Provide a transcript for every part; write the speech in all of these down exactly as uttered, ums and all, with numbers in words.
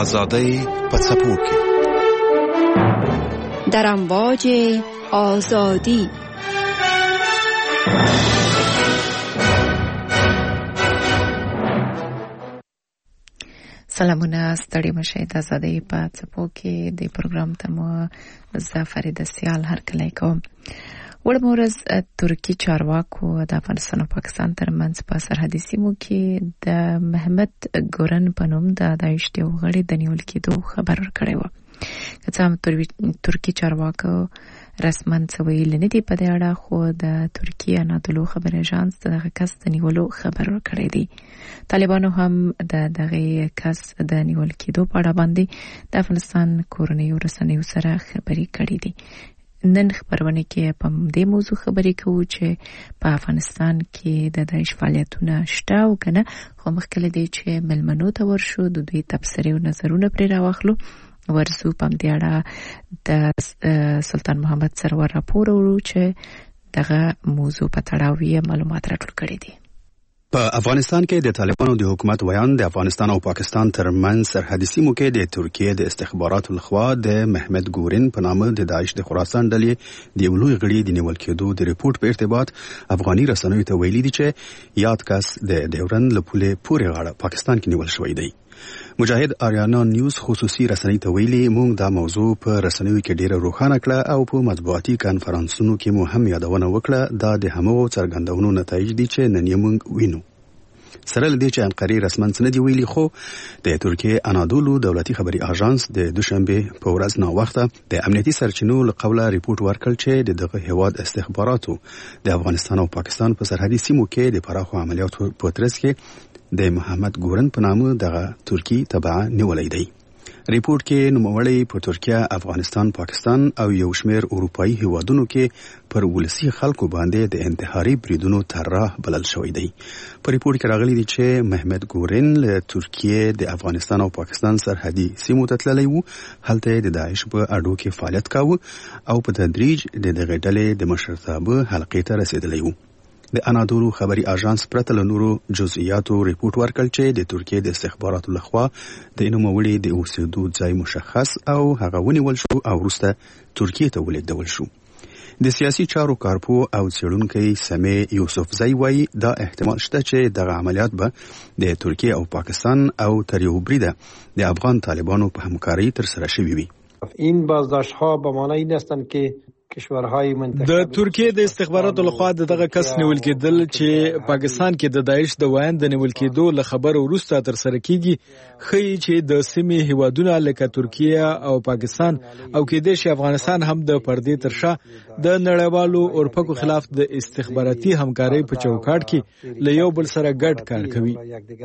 آزادی په څپو کې در امواج آزادی. سلامونه، ستړي مشه. د آزادۍ په څپو کې د پروګرام ته مو زه فریده سیال هرکلی کوم. وړمورز ترکی چارواکو د افغانستان او پاکستان ترمنځ په سرحدي سیمو کې د محمد ګورن په نوم د داعش د غړي د نیول کېدو خبر ورکړی و. که څه هم ترکی چارواکو رسما څه ویلي نه دي په دې اړه، خو د ترکیې انادولو خبر اژانس د دغه کس د نیولو خبر ورکړی دی. طالبانو هم د دغه کس د نیول کېدو په اړه باندې د افغانستان کورنیو رسنیو سره خبرې کړې دي. نن خبرونه کې په دې موضوع خبرې کوو چې په افغانستان کې د داعش فعالیتونه شته او کنه، خو مخکې دی چې ملمنو ته ورشو د دوی تبصرې او نظرونه پرې راوخلو. ورسو په دې اړه د سلطان محمد سرور راپور ورو چې دغه موضوع په تړاو یې معلومات راټول کړي دي. په افغانستان کې د طالبانو د حکومت ویان د افغانستان او پاکستان ترمنځ سرحدي سیمو کې د ترکیې د استخباراتو لخوا د محمد ګورن په نامه د داعش د خراسان ډلې د یو لوی غړي د نیول کېدو د ریپورت په ارتباط افغاني رسنیو ته ویلي دي چې یاد کس د ډیورن له پولې پورې غاړه پاکستان کې نیول شوی دی. مجاهد آریانا نیوز خصوصي رسنۍ ته ویلي، موږ دا موضوع په رسنیو کې ډیره روښانه کړه او په مطبوعاتي کانفرنسونو کې مو هم یادونه وکړه. دا د همغو څرګندونو نتایج دي چې نن یې موږ وینو. سره له دې چې انقرې رسماً څه نه دي ویلي، خو د ترکیې انادولو دولتي خبري اژانس د دوشنبه په ورځ ناوخته د امنیتي سرچینو له قوله ریپورت ورکړ چې د دغه هیواد استخباراتو د افغانستان او پاکستان په سرحدي سیمو کې د پراخو عملیاتو په ترڅ کې د محمد ګورن په نامه دغه ترکی تبع نیولې دی. ریپورت کې نوموړی په ترکیه، افغانستان، پاکستان او یو شمېر اروپایي هیوادونو کې پر ولسي خلکو باندې د انتحاري بریدونو طرح بلل شوی دی. په ریپورت کې راغلی دی چې محمد ګورن له ترکیې د افغانستان او پاکستان سرحدي سیمو ته تللی و. هلته د داعش په اډو کې فعالیت کاوه او په تدریج د دغه ډلې د مشرتابه حلقې ته رسیدلی و. د انادولو خبري اژانس پرته له نورو جزئیاتو ریپورت ورکړ چې د ترکیې د استخباراتو لخوا د نوموړي د اوسېدو ځای مشخص او هغه ونیول شو او وروسته ترکیې ته ولېږدول شو. د سیاسي چارو کارپو او څېړونکی سمیع یوسفزی وایي دا احتمال شته چې دغه عملیات به د ترکیې او پاکستان او تر یو بریده د افغان طالبانو په همکارۍ ترسره شوي وي. این بازداشت‌ها به معنی این هستند که د ترکیې د استخباراتو لخوا دغه کس نیول کېدل چې پاکستان کې د داعش د وایند د نیول کېدو له خبر وروسته ترسره کیږي، ښیي چې د سیمې هیوادونه لکه ترکیه او پاکستان او کېدای شي افغانستان هم د پردې تر شا د نړیوالو اورپکو خلاف د استخباراتي همکارۍ په چوکاټ کې له یو بل سره ګډ کار کوي.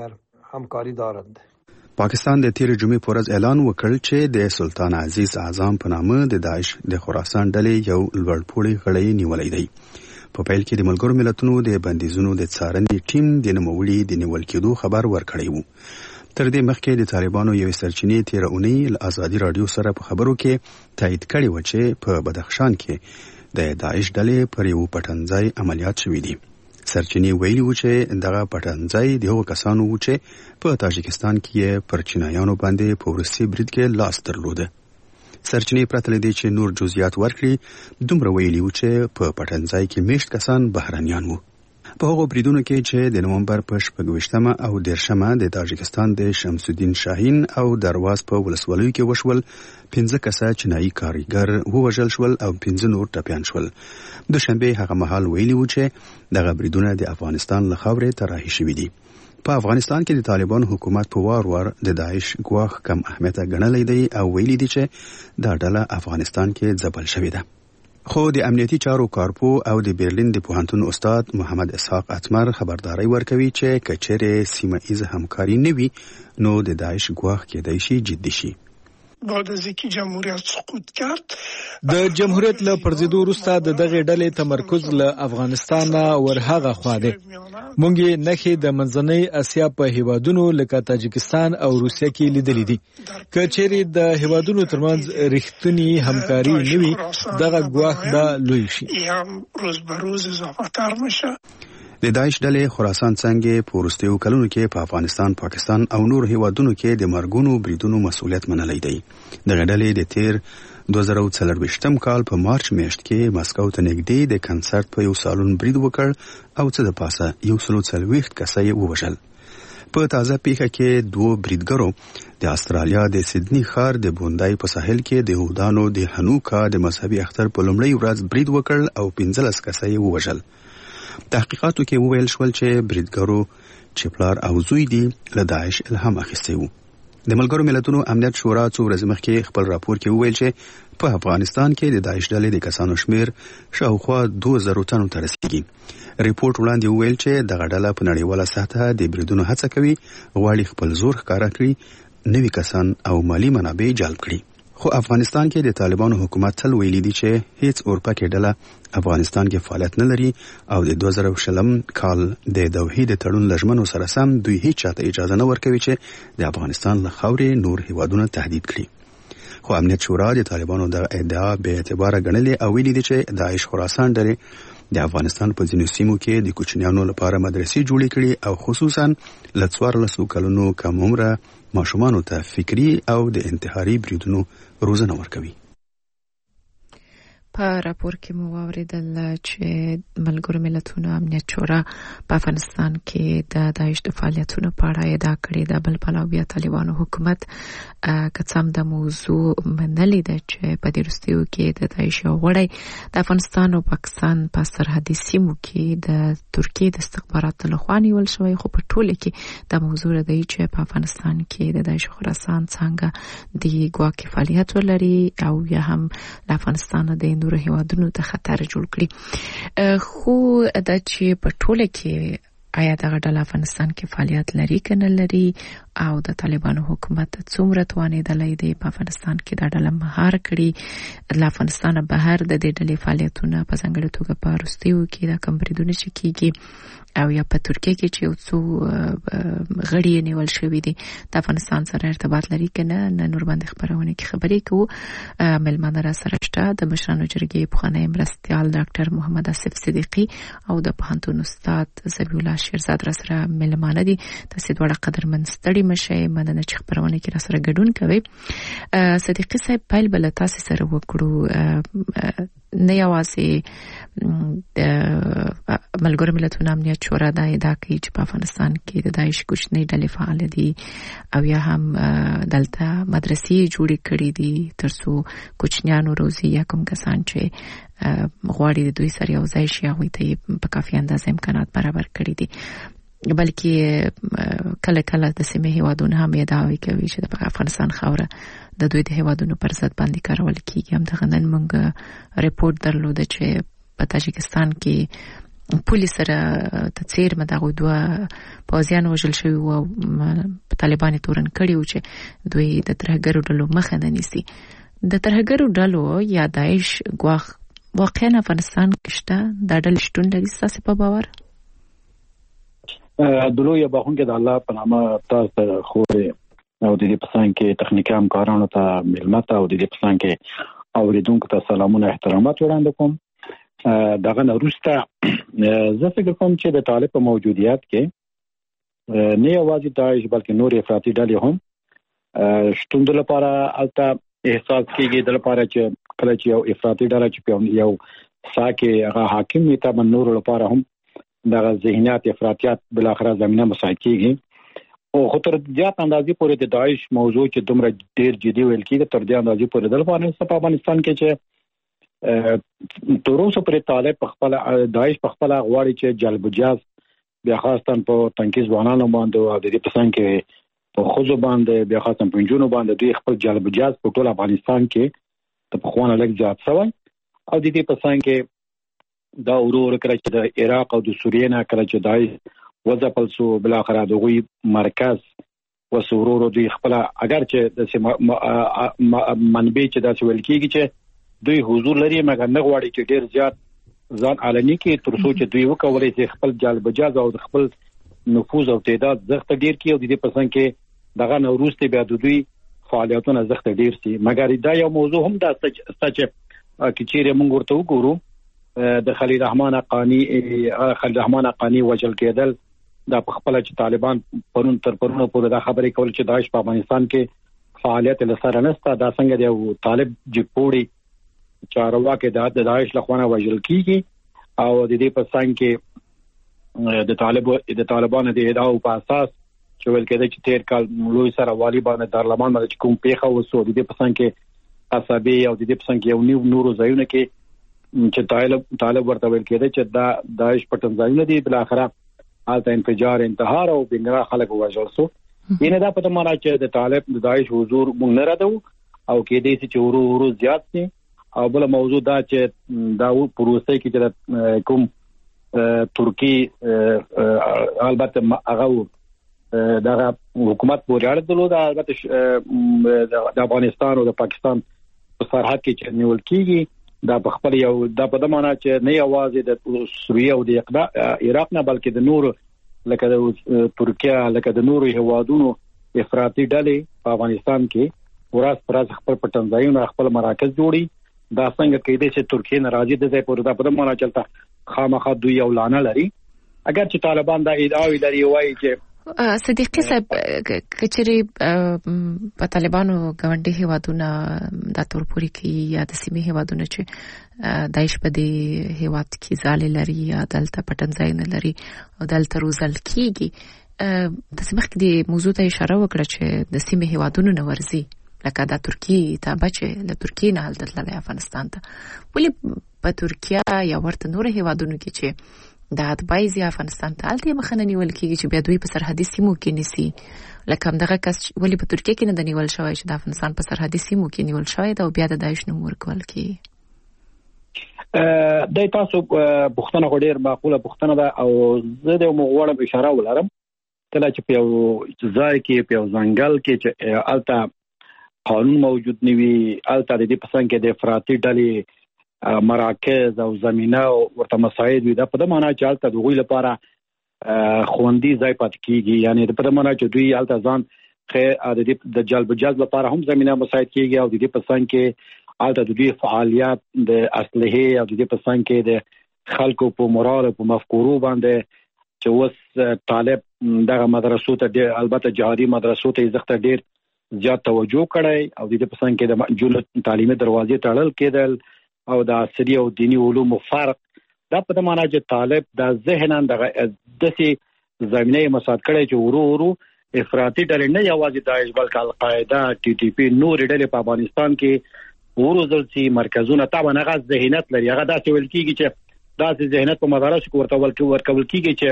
پاکستان د تیر جمعې په ورځ اعلان وکړ چې د سلطان عزیز اعظم په نامه د داعش د خراسان ډلې یو لوړپوړی غړی نیولی دی. په پیل کې د ملګرو ملتونو د بندیزونو د څارنې ټیم د نوموړي د نیول کېدو خبر ورکړی و. تر دې مخکې د طالبانو یوې سرچینې تېره اونۍ له ازادي راډیو سره په خبرو کې تایید کړی و چې په بدخشان کې د داعش ډلې پر یو پټنځای عملیات شوي دي. سرچینې ویلي و چې دغه پټنځای د هغو کسانو و چې په تاجکستان کې پر چینایانو باندې په وروستي برید کې لاس درلوده. سرچینې پرته له دې چې نور جزئیات ورکړي، دومره ویلي و چې په پټنځای کې میشت کسان بهرنیان وو. په هغو بریدونو کې چې د نومبر په شپږویشتمه او دېرشمه د تاجکستان د شمس الدین شاهین او درواز په ولسوالیو کې وشول، پنځه کسه چینایي کارګر ووژل شول او پنځه نور ټپیان شول. دوشنبه هغه مهال ویلي و چې دغه بریدونه د افغانستان له خاورې طرحې شوي دي. په افغانستان کې د طالبان حکومت په وار وار د داعش ګواښ کم اهمیته ګڼلی دی او ویلي دي چې دا ډله افغانستان کې ځپل شوې ده. خو د امنیتي چارو کارپو او د برلین د پوهنتون استاد محمد اسحاق اتمر خبرداري ورکوي چې کچېرې سیمه ایزه همکاري نه وي، نو د داعش ګواښ کېدای شي جدي شي. بعد از اینکه جمهوریت سقوط کرد د جمهوریت له پرځېدو وروسته د دغه ډلې تمرکز له افغانستان ورهغه خوا دی. مونږ یې نښې د منځنۍ اسیا په هیوادونو لکه تاجکستان او روسیه کې لیدلې دي. که چیرې د هیوادونو ترمنځ رښتونی همکاري نه وي، دغه ګواښ به لوی شي. د داعش ډلې خراسان څنګه په وروستیو کلونو کې په افغانستان، پاکستان او نور هیوادونو کې د مرګونو بریدونو مسؤلیت منلی دی. دغه ډلې د تیر دوه زره څلورویشتم کال په مارچ میاشت کې مسکو ته نږدې د کنسرت په یو سالون برید وکړ او څه د پاسه یو سلو څلوېښت کسه یې ووژل. په تازه پیښه کې دوه بریدګرو د استرالیا د سیدنی ښار د بوندای په ساحل کې د یهودانو د هنوکا د مذهبي اختر په لومړۍ ورځ برید وکړ او پنځلس کسه یې ووژل. تحقیقاتو کې وویل شول چې بریدګرو چې پلار او زوی دي له داعش الهام اخیستی وو. د ملګرو ملتونو امنیت شورا څو ورځې مخکې خپل راپور کې وویل چې په افغانستان کې د داعش ډلې د کسانو شمیر شاوخوا دوه زره تنو ته رسیږي. ریپورت وړاندې وویل چې دغه ډله په نړیواله سطحه د بریدونو هڅه کوي، غواړي خپل زور ښکاره کړي، نوي کسان او مالی منابع جلب کړي. خو افغانستان کې د طالبانو حکومت تل ویلي دي چې هیڅ اورپکې ډله افغانستان کې فعالیت نه لري او د دوه زره شلم کال د دوحې د تړون له ژمنو سره سم دوی هیڅ چاته اجازه نه ورکوي چې د افغانستان له خاورې نور هیوادونه تهدید کړي. خو امنیت شورا د طالبانو د ادعا به اعتباره ګڼلې او ویلي دي چې داعش خراسان ډلې د افغانستان په ځینو سیمو کې د کوچنیانو لپاره مدرسې جوړې کړي او خصوصا له څوارلسو کلونو کم عمره ماشومانو ته فکري او د انتحاري بریدونو روزنه ورکوي. په راپور کې مو واوریدل چې ملګرو ملتونو امنیت شورا په افغانستان کې د داعش د فعالیتونو په اړه ادعا کړې ده. بل پلو بیا طالبانو حکومت که څه هم د موضوع منلې ده چې په دې وروستیو کې د داعش یو غړی د افغانستان او پاکستان په سرحدي سیمو کې د ترکیې د استخباراتو لخوا نیول شوی، خو په ټوله کې د موضوع دی چې په افغانستان کې د داعش خراسان څنګه د ګواکې فعالیت ولري او یا هم د افغانستان د نورو هیوادونو ته خطر جوړ کړي. خو دا چې په ټوله کې آیا دغه ډله افغانستان کې فعالیت لري که نه لري او د طالبانو حکومت څومره توانېدلی دی په افغانستان کې دا ډله مهار کړي، له افغانستانه بهر د دې ډلې فعالیتونه په ځانګړې توګه په وروستیو کې دا کوم بریدونه چې کېږي او یا په ترکیه کې چې یو څو غړي یې نیول شوي دي د افغانستان سره ارتباط لري که نه. نن ورباندې خپرونه کې خبرې کوو. مېلمانه را سره شته د مشرانو جرګې پخوانی مرستیال ډاکټر محمد آصف صدیقي او د پوهنتون استاد ذبیح الله شیرزاد را سره مېلمانه دي. تاسې دواړه قدرمن ستړي مشئ، مننه چې خپرونه کې را سره ګډون کوئ. صدیقي صاحب، پیل به له تاسې سره وکړو. نه یوازې د ملګرو ملتونو امنیت شورا دا ادعا کوي چې په افغانستان کې د داعش کوچنۍ ډلې فعال دي او یا هم دلته مدرسې جوړې کړې دي تر څو کوچنیانو روزي یا کوم کسان چې غواړي د دوی سره یو ځای شي هغوی ته یې په کافي اندازه امکانات برابر کړي دي. بلکې کله کله د سیمې هیوادونه هم ادعاوې کوي چې د افغانستان خاوره د دوی د هیوادونو پر ضد باندې کارول کیږي. همدغه نن موږ ریپورت درلوده چې په تاجکستان کې پولیس سره د څیرمه دغه دوه پوځیان وژل شوي وو او طالبان یې تورن کړي وو چې دوی د ترهګرو ډلو مخه نه نیسي. د ترهګرو ډلو یا داعش ګواښ واقعا افغانستان کې شته؟ دا ډلې شتون لري ستاسې په باور؟ دلو یا باخونکې د الله په نامه تاسو ته خورې او د دې په څنګ کې تخنیکي همکارانو ته مېلمه ته او د دې په څنګ کې اوریدونکو ته سلامونه احترامات وړاندې کوم. دغه نه وروسته زه فکر کوم چې د طالب په موجودیت کې نه یوازې داعش بلکې نور افراطي ډلې هم شتون د لپاره البته احساس کېږي، د لپاره چې کله چې یو افراطي ډله چې یو ساکه هغه حاکم وي ته نور لپاره هم دغه ذهنیت افراطیت بل اخره زمينه مساعد کېږي. او خو تر زیات اندازې پورې د داعش موضوع چې دومره ډیر جدي ویل کېږي تر دې اندازې پورې د افغانستان کې چې تر اوسه پورې طالب په خپل داعش په خپل غواړي چې جلب جاز بیا خاصتاً په تنکیز ځوانانو باندې او د دې په څنګ کې په خوځو باندې بیا خاصتاً په جنونو باندې دوی خپل جلب جاز په ټول افغانستان کې د خوانه لګ زیات شوی او د دې په څنګ کې دا ورور کړی چې د عراق او د سوریې نه کړی چې دای وځپل سو بل اخره دغوی مرکز وسورورو دوی خپل اگر چې د منبع چې داسې ویل کېږي چې دوی حضور لري مګر نه غواړي چې ډیر زیات ځان علني کې تر څو چې دوی وکولای چې خپل جلب جاز او خپل نفوذ او تعداد زغت ډیر کې او د دې پسند کې دغه نوروز ته بیا د دوی فعالیتونه زغت ډیر سي. مګر دا یو موضوع هم دا چې چې موږ ورته وګورو د خلیل رحمان حقانی خلیل رحمان حقانی وجل کېدل دا په خپل چې طالبان پرون تر پرونه پورې دا خبرې کول چې داعش په افغانستان کې فعالیت لسره نسته دا څنګه دی طالب جپوړي چارواکي د داعش لخوا وجل کیږي او د دې په څنګه کې د طالب د طالبانو د ادعاو په اساس چې ول کېده چې تیر کال لوی سره والی باندې دارلمان باندې کوم پیښه وسو د دې په څنګه کې عصبي او د دې په څنګه یو نیو نورو ځایونه کې چې طالب طالب ورته ویل کېده چې دا داعش پټن ځایونه دي بل اخره حالت انفجار انتحار او بنګرا خلک وژل سو ینه دا په معنا چې د طالب د داعش حضور مونږ نه راځو او کې دې چې ورو ورو زیات شي او بل موضوع دا چې دا پروسه کې چې کوم ترکی البته هغه دا حکومت پورې اړه درلوده البته د افغانستان او د پاکستان په سرحد کې چې نیول کیږي دا په خپل یو دا په د معنا چې نه یوازې د سوریه او د عراق نه بلکې د نور لکه د ترکیه لکه د نور هوادونو افراطي ډلې په افغانستان کې ورځ پر ورځ خپل پټنځایونه خپل مراکز جوړي دا څنګه کېدې چې ترکیه ناراضي ده په دا په معنا چلتا خامخا دوی یو لانه لري اگر چې طالبان دا ادعاوی لري وایي چې صدیقی صاحب کچری په طالبانو غونډي هیوادونه د تورپوري کې یا د سیمې هیوادونه چې دایښ په دې هیواد کې ځالې لري یا دلته پټنځای نه لري او دلته روزل کیږي د سیمه کې د موضوع ته اشاره وکړه چې د سیمې هیوادونو نه ورزي لکه د ترکیه ته بچي له ترکیه نه حالت لري افغانستان ته ولی په ترکیه یا ورته نور هیوادونو کې چې د ادبایزي افغانستان ته الته مخنه نیول کیږي چې بیا دوی په سرحدي سیمو کې نسی لکه همدغه کس ولی په ترکیه کې نه د نیول شوی چې د افغانستان په سرحدي سیمو کې نیول شوی دا او بیا د داعش نوم ورکول کیږي ا د تاسو بوختنه غوډیر معقوله بوختنه ده او زه د مغوړم اشاره ولرم کله چې په ځای کې په ځنګل کې چې الته قانون موجود نیوي الته د دې پسند کې د افراطي ډلې مراکز او زمينه ورته مساعد وي دا په معنا چې حالت د غوي لپاره خوندي ځای پات کیږي یعنی د په معنا چې دوی حالت ځان خیر د جلب جذب لپاره هم زمينه مساعد کیږي او د دې پسند کې حالت د دوی فعالیت د اصله او د دې پسند کې د خلکو په مورال او په مفکورو باندې چې وس طالب دغه مدرسو ته البته جهادي مدرسو ته زخت ډیر زیات توجه کړي او د دې پسند کې د جوړ تعلیمي دروازې تړل کېدل او د عصري او دینی علومو فرق دا په معنا چې طالب د ذهنان دغه دسي زمينه مساعد کړي چې ورو ورو افراطي ډلې نه یوازې داعش بلکې القاعده ټي ټي پی نور ډلې په افغانستان کې ورو ځلسي مرکزونه طبعا هغه ذهنیت لري هغه داسې ویل کیږي چې داسې ذهنیت په مدارس کې ورته ورکول کیږي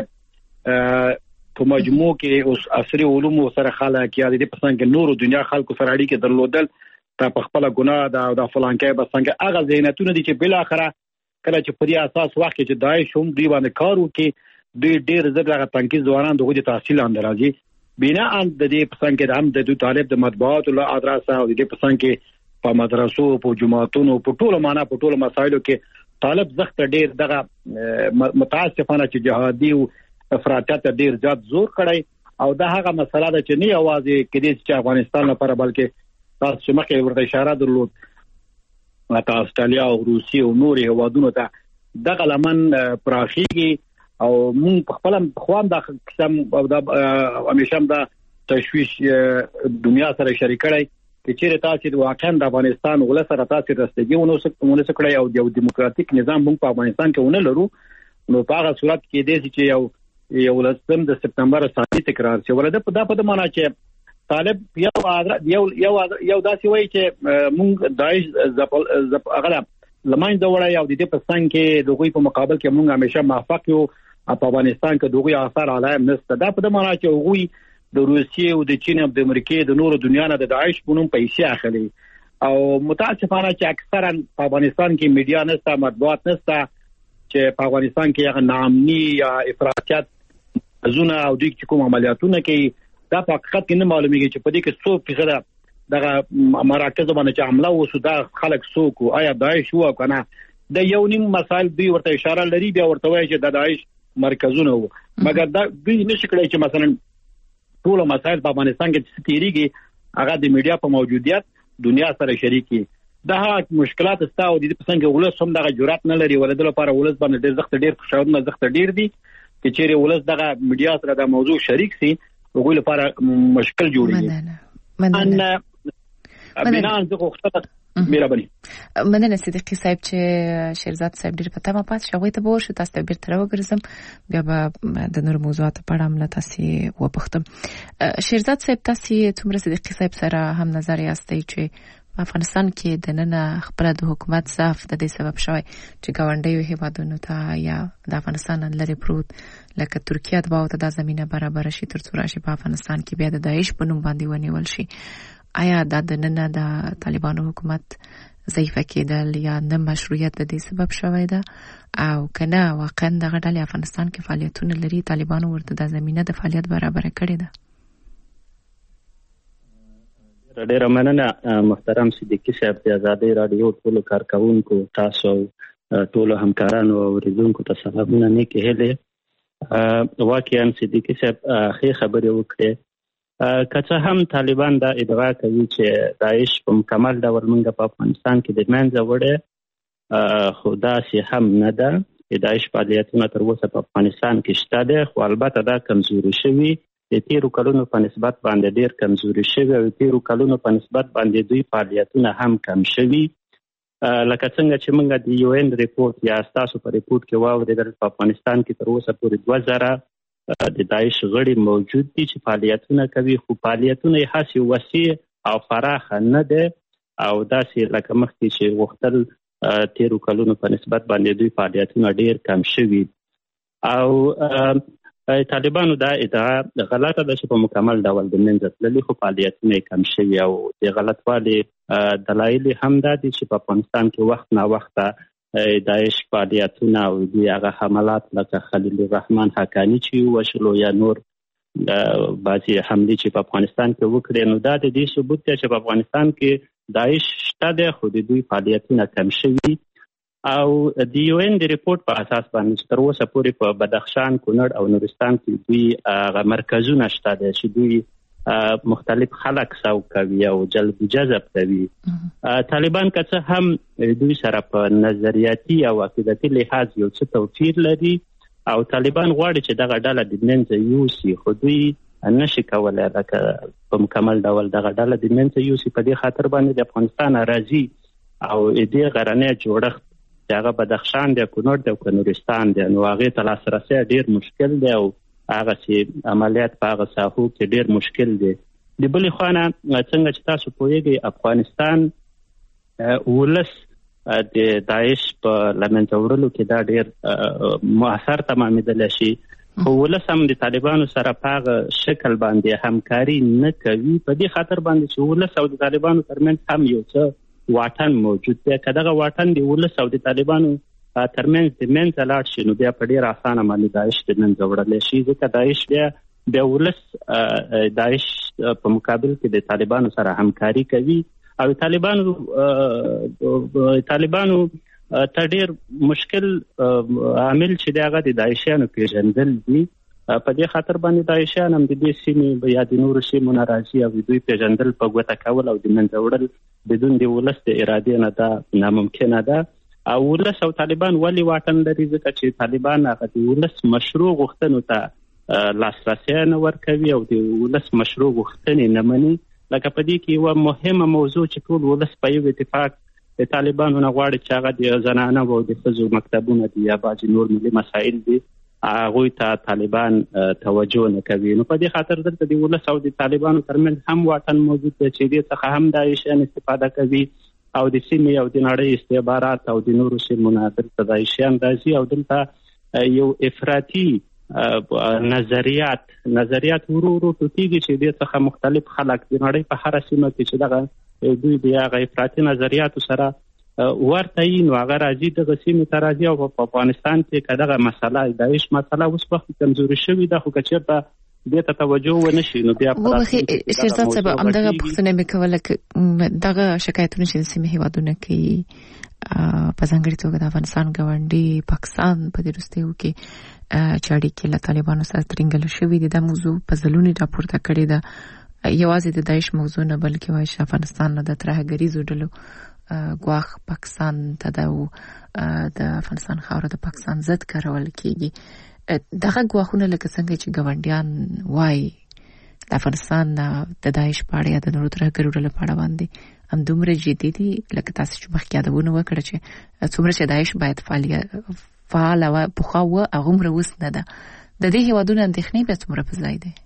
چې په مجموع کې اوس عصري علوم سره خلک یا د پسند کې نور دنیا خلکو سره اړیکې درلودل ته په خپل ګناه دا د فلانکې بس څنګه هغه ذهنیتونه دي چې بل اخره کله چې په دې اساس وخت کې چې داعش هم دی باندې کار وکي دوی ډیر زړه تنکي ځوانان دغه تحصیل اندرازي بنا ان د دې پسند کې هم د طالب د مطبوعات او ادرس او د دې پسند کې په مدرسو په جماعتونو په ټولو معنا په ټولو مسایلو کې طالب زخت ډیر دغه متاسفانه چې جهادي او افراطیت ډیر زیات زور کړی او دا هغه مسله ده چې نه یوازې کې چې افغانستان لپاره بلکې تاسو چې مخکې ورته اشاره درلود لکه استرالیا او روسیه او نور هیوادونو ته دغه لمن پراخیږي او مونږ په خپل خوان د قسم او د همیشه د تشویش دنیا سره شریک کړي چې چیرې تاسو واقعا د افغانستان ول سره تاسو رسېږي ونو څه کړی او د دیموکراتیک نظام موږ په افغانستان کې ونه لرو نو په هغه صورت کې د چې یو یو لسم د سپتمبر ساتي تکرار شي ولدا په دا په معنا چې طالب یو یو یو یو داسې وایي چې مونږ داعش زپل هغه لماین دا وړای او د دې په څنګه کې دغه په مقابل کې مونږ همیشه موافق یو په افغانستان کې دغه آثار علایم نشته دا په معنا چې هغه د روسیې او د چین او د امریکا د نورو دنیا نه د داعش په نوم پیسې اخلي او متاسفانه چې اکثرا په افغانستان کې میډیا نشته مطبوعات نشته چې په افغانستان کې هغه نامني یا افراطیت زونه او د کوم عملیاتونه کې دا په حقیقت کې نه معلومیږي چې په دې کې څو فیصد دغه مراکز باندې چې حمله وسو دا خلک څوک آیا داعش وو کنه د یو نیم مسائل دوی ورته اشاره لري بیا ورته وایي چې د داعش مرکزونه وو مګر دا دوی نشي کړی چې مثلا ټول مسائل په افغانستان کې تیریږي هغه د میډیا په موجودیت دنیا سره شریکي دا مشکلات ستا او د څنګه ولس هم دغه جرأت نه لري ولدل لپاره ولس باندې ډېر زخت ډېر فشارونه زخت ډېر دي چې چیرې ولس دغه میډیا سره د موضوع شریک سي هغه لپاره مشکل جوړیږي مننه بنان زه خوشاله مهرباني مننه صدیقي صاحب چې شیرزاد صاحب ډېر پته ما پات شوی ته به شو تاسو ته بیرته راوګرځم بیا به د نور موضوعاتو په اړه هم تاسو وپوښتم شیرزاد صاحب تاسو څومره صدیقي صاحب سره هم نظر یاستئ چې افغانستان کې د نن خپل د حکومت ضعف د دې سبب شوی چې ګاونډیو هیوادونو ته یا د افغانستان لري پروت لکه ترکیه د باور ته د زمينه برابر شي تر څو راشي په افغانستان کې بیا د داعش په نوم باندې ونیول شي آیا د نن د طالبانو حکومت ضعیفه کېدل یا نه مشروعیت د دې سبب شوی ده او کنه واقعا د غډل افغانستان کې فعالیتونه لري طالبانو ورته د زمينه د فعالیت برابر کړی ده ډېر مننه محترم صدیقي صاحب د آزادۍ رادیو ټولو کارکونکو تاسو ټولو همکارانو او ورزونکو ته سلامونه نه کېله واقعا صدیقي صاحب ښه خبرې وکړې که څه هم طالبان دا ادعا کوي چې داعش په مکمل ډول موږ په افغانستان کې د منځه وړی خو داسې هم نه ده چې داعش فعالیتونه تر اوسه په افغانستان کې شته دی خو البته دا کمزوري شوي د تیرو کلونو په نسبت باندې ډیر کمزوري شوی او تیرو کلونو په نسبت باندې دوی فعالیتونه هم کم شوي لکه څنګه چې موږ د یو ان ریپورت یا تاسو په ریپورت کې واورېدل په افغانستان کې تر اوسه پورې دوه زره د داعش غړي موجود دي چې فعالیتونه کوي خو فعالیتونه یې هسې وسیع او فراخه نه ده او داسې لکه مخکې چې غوښتل تیرو کلونو په نسبت باندې دوی فعالیتونه ډیر کم شوي او طالبانو دا ادعا غلطه ده چې په مکمل ډول د منځه تللي خو فعالیتونه کم شوي او د غلطوالي دلایل هم دا دي چې په افغانستان کې وخت نا وخته داعش فعالیتونه او د هغه حملات لکه خلیل الرحمن حقانی چې وشلو یا نور بعضي حملې چې په افغانستان کې وکړي نو دا د دې ثبوت دی چې په افغانستان کې داعش شته دی خو د دوی فعالیتونه کم شوي او د یو ان د ریپورت په اساس باندې تر اوسه پورې په بدخشان، کونړ او نورستان کې دوی هغه مرکزونه شته دي چې دوی مختلف خلک ساو کوي او جلب جذب کوي. طالبان که څه هم دوی سره په نظریاتي او عقیدتي لحاظ یو څه توپیر لري او طالبان غواړي چې دغه ډله د منځه یوسي خو دوی نشي کولای لکه په مکمل ډول دغه ډله د منځه یوسي په دې خاطر باندې د افغانستان راځي او دې غرنۍ جوړښت هغه بدخشان دی، کونړ دی او نورستان دی نو هغه ته لاسرسي ډیر مشکل دی او هغه چې عملیات په هغه ساحو کې ډیر مشکل دی. د بلې خوا نه څنګه چې تاسو پوهیږئ افغانستان ولس د داعش په لمنځه وړلو کې دا ډیر مؤثر تمامېدلی شي خو ولس هم د طالبانو سره په هغه شکل باندې همکاري نه کوي په دې خاطر باندې چې ولس او د طالبانو ترمنځ هم یو څه واټن موجود دی. که دغه واټن د ولس او د طالبانو ترمنځ د منځه لاړ شي نو بیا په ډېر اسانه باندې داعش د منځه وړلی شي ځکه داعش بیا بیا ولس داعش په مقابل کې د طالبانو سره همکاري کوي او طالبانو طالبانو ته ډېر مشکل عامل چې دی هغه د داعشیانو پېژندل دي. په دې خاطر باندې داعشیان هم د دې سیمې یا د نورو سیمو نه راځي او دوی پېژندل په ګوته کول او د منځه وړل بدون د ولس د ارادې نه دا ناممکنه ده. او ولس او طالبان ولې واټن لري ځکه چې طالبان هغه د ولس مشروع غوښتنو ته لاسرسی نه ورکوي او د ولس مشروع غوښتنې نه مني. لکه په دې کې یوه مهمه موضوع چې ټول ولس په یو اتفاق د طالبانو نه غواړي چې هغه د زنانه او د ښځو مکتبونه دي یا بعضې نور ملي مسایل دي هغوی ته طالبان توجه نه کوي. نو په دې خاطر دلته د ولس او د طالبانو ترمنځ هم واټن موجود دی چې دې څخه هم داعشیان استفاده کوي او د سیمې او د نړۍ استخبارات او د نورو سیمو نه دلته داعشیان راځي او دلته یو افراطي نظریات نظریات ورو ورو ټوټېږي چې دې څخه مختلف خلک د نړۍ په هره سیمه کې چې دغه دوی د هغه افراطي نظریاتو سره ورته یي نو هغه راځي دغه سیمې ته راځي او په افغانستان کې که دغه مسله داعش مسله اوس وخت کمزوري شوې ده خو که چېرته دې ته توجه ونه شي نو بیا وبخښئ شیرزاد صاحب همدغه پوښتنه مې کوله که دغه شکایتونه چې د سیمې هیوادونه کوي په ځانګړې توګه د افغانستان ګاونډي پاکستان په دې وروستیو کې چې اړیکې له طالبانو سره ترینګل شوي دي دا موضوع په ځلونې راپورته کړې ده یوازې د داعش موضوع نه بلکې وایي چې افغانستان نه د ترهګریزو ډلو ګواښ پاکستان ته د افغانستان خاوره د پاکستان ضد کارول کیږي. دغه ګواښونه لکه څنګه چې ګاونډیان وایي د افغانستان د داعش په اړه یا د نورو ترهګرو ډلو په اړه باندې هم دومره جدي دي لکه تاسو چې مخکې یادونه وکړه چې څومره چې داعش باید فعالیت فعال او پخوا و هغومره اوس نه ده. د دې هیوادونو اندېښنې بیا څومره په ځای دي؟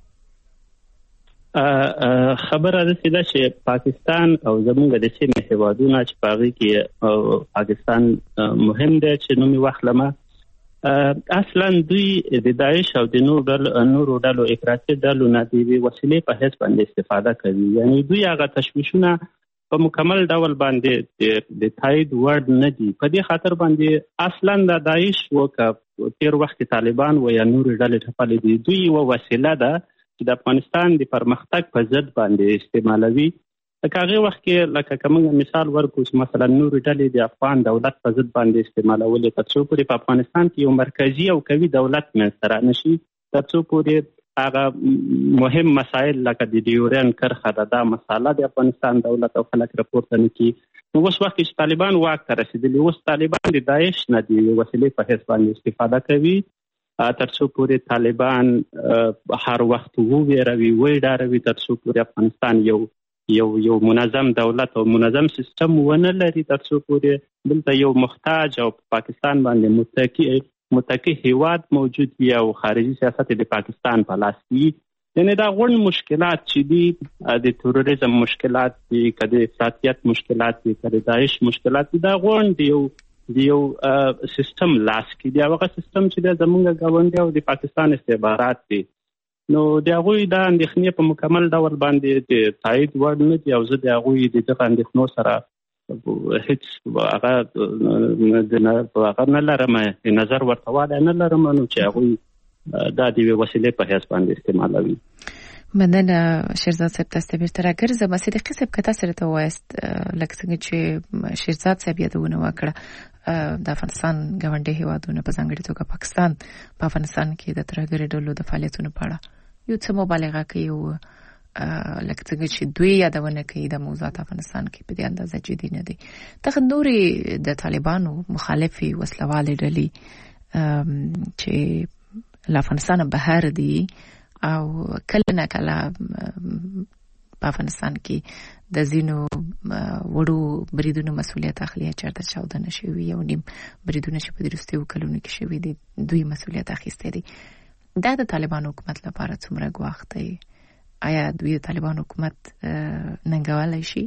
خبره ده چې پاکستان او زموږ د سیمې هیوادونه چې په هغې کې پاکستان مهم دی چې نوم یې واخلمه، اصلا دوی د داعش او د نورو ډلو افراطي ډلو نه د یوې وسیلې په حیث باندې استفاده کوي. یعنی دوی هغه تشویشونه په مکمل ډول باندې د تایید وړ نه دي. په دې خاطر باندې اصلا د داعش وکه تیر وخت کې طالبان و یا نورو ډلې ټپلې دي، دوی یوه وسیله ده چې د افغانستان د پرمختګ په ضد باندې استعمالوي. لکه هغې وخت کې لکه که موږ مثال ورکړو چې مثلا نورې ډلې د افغان دولت په ضد باندې استعمالولې، تر څو پورې په افغانستان کې یو مرکزي او قوي دولت منځته رانشي، تر څو پورې هغه مهم مسایل لکه د ډیورین کرښه ده، دا مساله د افغانستان دولت او خلک راپورته نه کړي. نو اوس وخت چې طالبان واک ته رسېدلي، اوس طالبان د داعش نه د یوې وسیلې په حیث باندې استفاده کوي، تر څو پورې طالبان هر وخت وویروي وډاروي، تر څو پورې افغانستان یو یو یو منظم دولت او منظم سیستم ونه لري، تر څو پورې دلته یو محتاج او پاکستان باندې متکی متکی هیواد موجود وي او خارجي سیاست د پاکستان په لاس وي. یعنی دا غون مشکلات چې دي، د تروریزم مشکلات دي، که د افراطیت مشکلات دي، که د داعش مشکلات دي، دا غون دی یو د یو سیستم لاس کې دی. هغه سیستم چې د زموږ ګاونډي او د پاکستان استخبارات دي، نو د هغوی دا اندېښنې په مکمل ډول باندې د تایید وړ نه دي او زه د هغوی د دغه اندېښنو سره هیڅ هغه نه لرم، نظر ورته والی نه لرم، نو چې هغوی دا د یوې وسیلې په حیث باندې استعمالوي. مننه شیرزاد صاحب، تاسو ته بیرته راګرځم. صدیقي صاحب که تاسو راته ووایاست لکه څنګه چې شیرزاد صاحب یادونه وکړه د افغانستان ګاونډي هیوادونه په ځانګړې توګه پاکستان په افغانستان کې د ترهګرۍ ډلو د فعالیتونو په اړه یو څه مبالغه کوي او لکه څنګه چې دوی یادونه کوي د موضوعات افغانستان کې په دې اندازه جدي نه دي. دغه نورې د طالبانو مخالفي وسلوالې ډلې چې له افغانستان بهر دي او کله نه کله په افغانستان کې د ځینو وړو بریدونو مسؤلیت اخلي، چېرته چاودنه شوي یو نیم بریدونه چې په وروستیو کلونو کې شوي دي، دوی مسؤلیت اخیستی دی. دا د طالبان حکومت لپاره څومره ګواښ دی؟ آیا دوی د طالبان حکومت ننګولی شي؟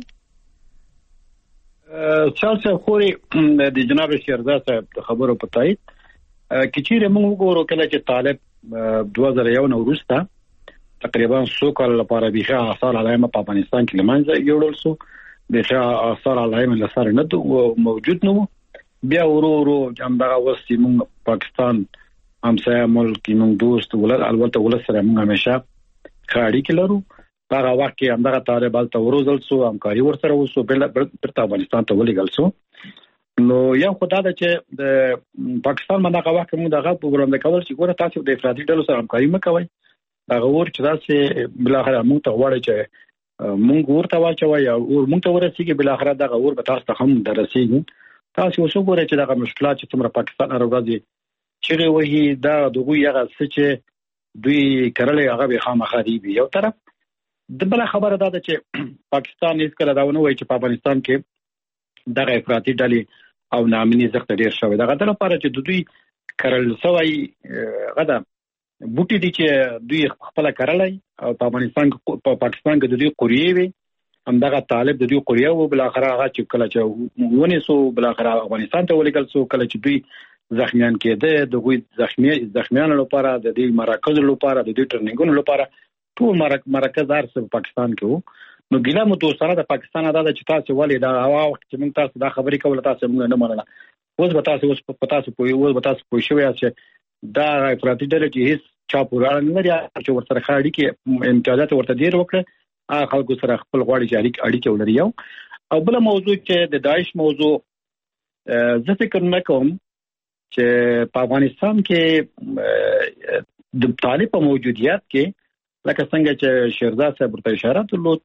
چال صاحب خوري د جناب شیرزاد صاحب د خبرو په تایید کې چیرې موږ وګورو کله چې طالب دوه زره یو نه وروسته تقریبا څو کال لپاره بیخي آثار علایمه په افغانستان کې لمنځه یوړل سو، بیخي آثار علایمه لسره نه موجود نه، بیا ورو ورو همدغه اوس چې موږ پاکستان همسایه ملک موږ دوست ولر البته ولر سره موږ همیشه ښه اړیکې لرو، په هغه وخت کې همدغه طالب هلته وروزل سو، همکاري ورسره وسو، بیرته افغانستان ته ولېږل سو. نو یو خو دا ده چې د پاکستان باندې هغه وخت کې موږ دغه پروګرام کول چې ګوره تاسو د افراطي ډلو سره همکاري مه کوئ، هغه ور چې داسې بالاخره موږ ته غواړي چې موږ ورته واچوئ او ور موږ ته ورسېږي، بالاخره دغه ور به تاسو ته هم درسېږي. تاسو اوس وګورئ چې دغه مشکلات چې څومره پاکستان هره ورځ چغې وهي، دا د هغوی هغه څه چې دوی کرلی هغه به خامخا دی وي. یو طرف د بله خبره دا ده چې پاکستان هېڅکله دا ونه وایي چې په افغانستان کې دغه افراطي ډلې او ناامني زښت ډېر شوی. دغه د لپاره چې د دوی کرل سوی هغه ده بوټي دي چې دوی خپله کرلی او په افغانستان په پاکستان کې د دوی قریې وي، همدغه طالب د دوی قریه و، بالاخره هغه چې کله چې ونیسو بالاخره افغانستان ته ولېږل سو، کله چې دوی زخمیان کېده د هغوی زخمی زخمیانو لپاره د دې مراکزو لپاره د دې ټرنینګونو لپاره ټول مرکز هر څه په پاکستان کې وو. نو ګیله مو دوستانه د پاکستان دا ده چې تاسو ولې دا هغه وخت چې موږ تاسو دا خبرې کوله تاسو موږ نه منله، اوس به تاسو اوس په تاسو پوه اوس به تاسو پوه شوی چې دا افراطي ډلې چې هېڅ چا پورې اړه نه لري چې ورسره ښه اړیکې امتیازات ورته ډېر وکړه، هغه خلکو سره خپل غواړي چې اړیکې ولري. یو او بله موضوع چې د داعش موضوع، زه فکر نه کوم چې په افغانستان کې د طالب په موجودیت کې لکه څنګه چې شیرزاد صاحب ورته اشاره درلود،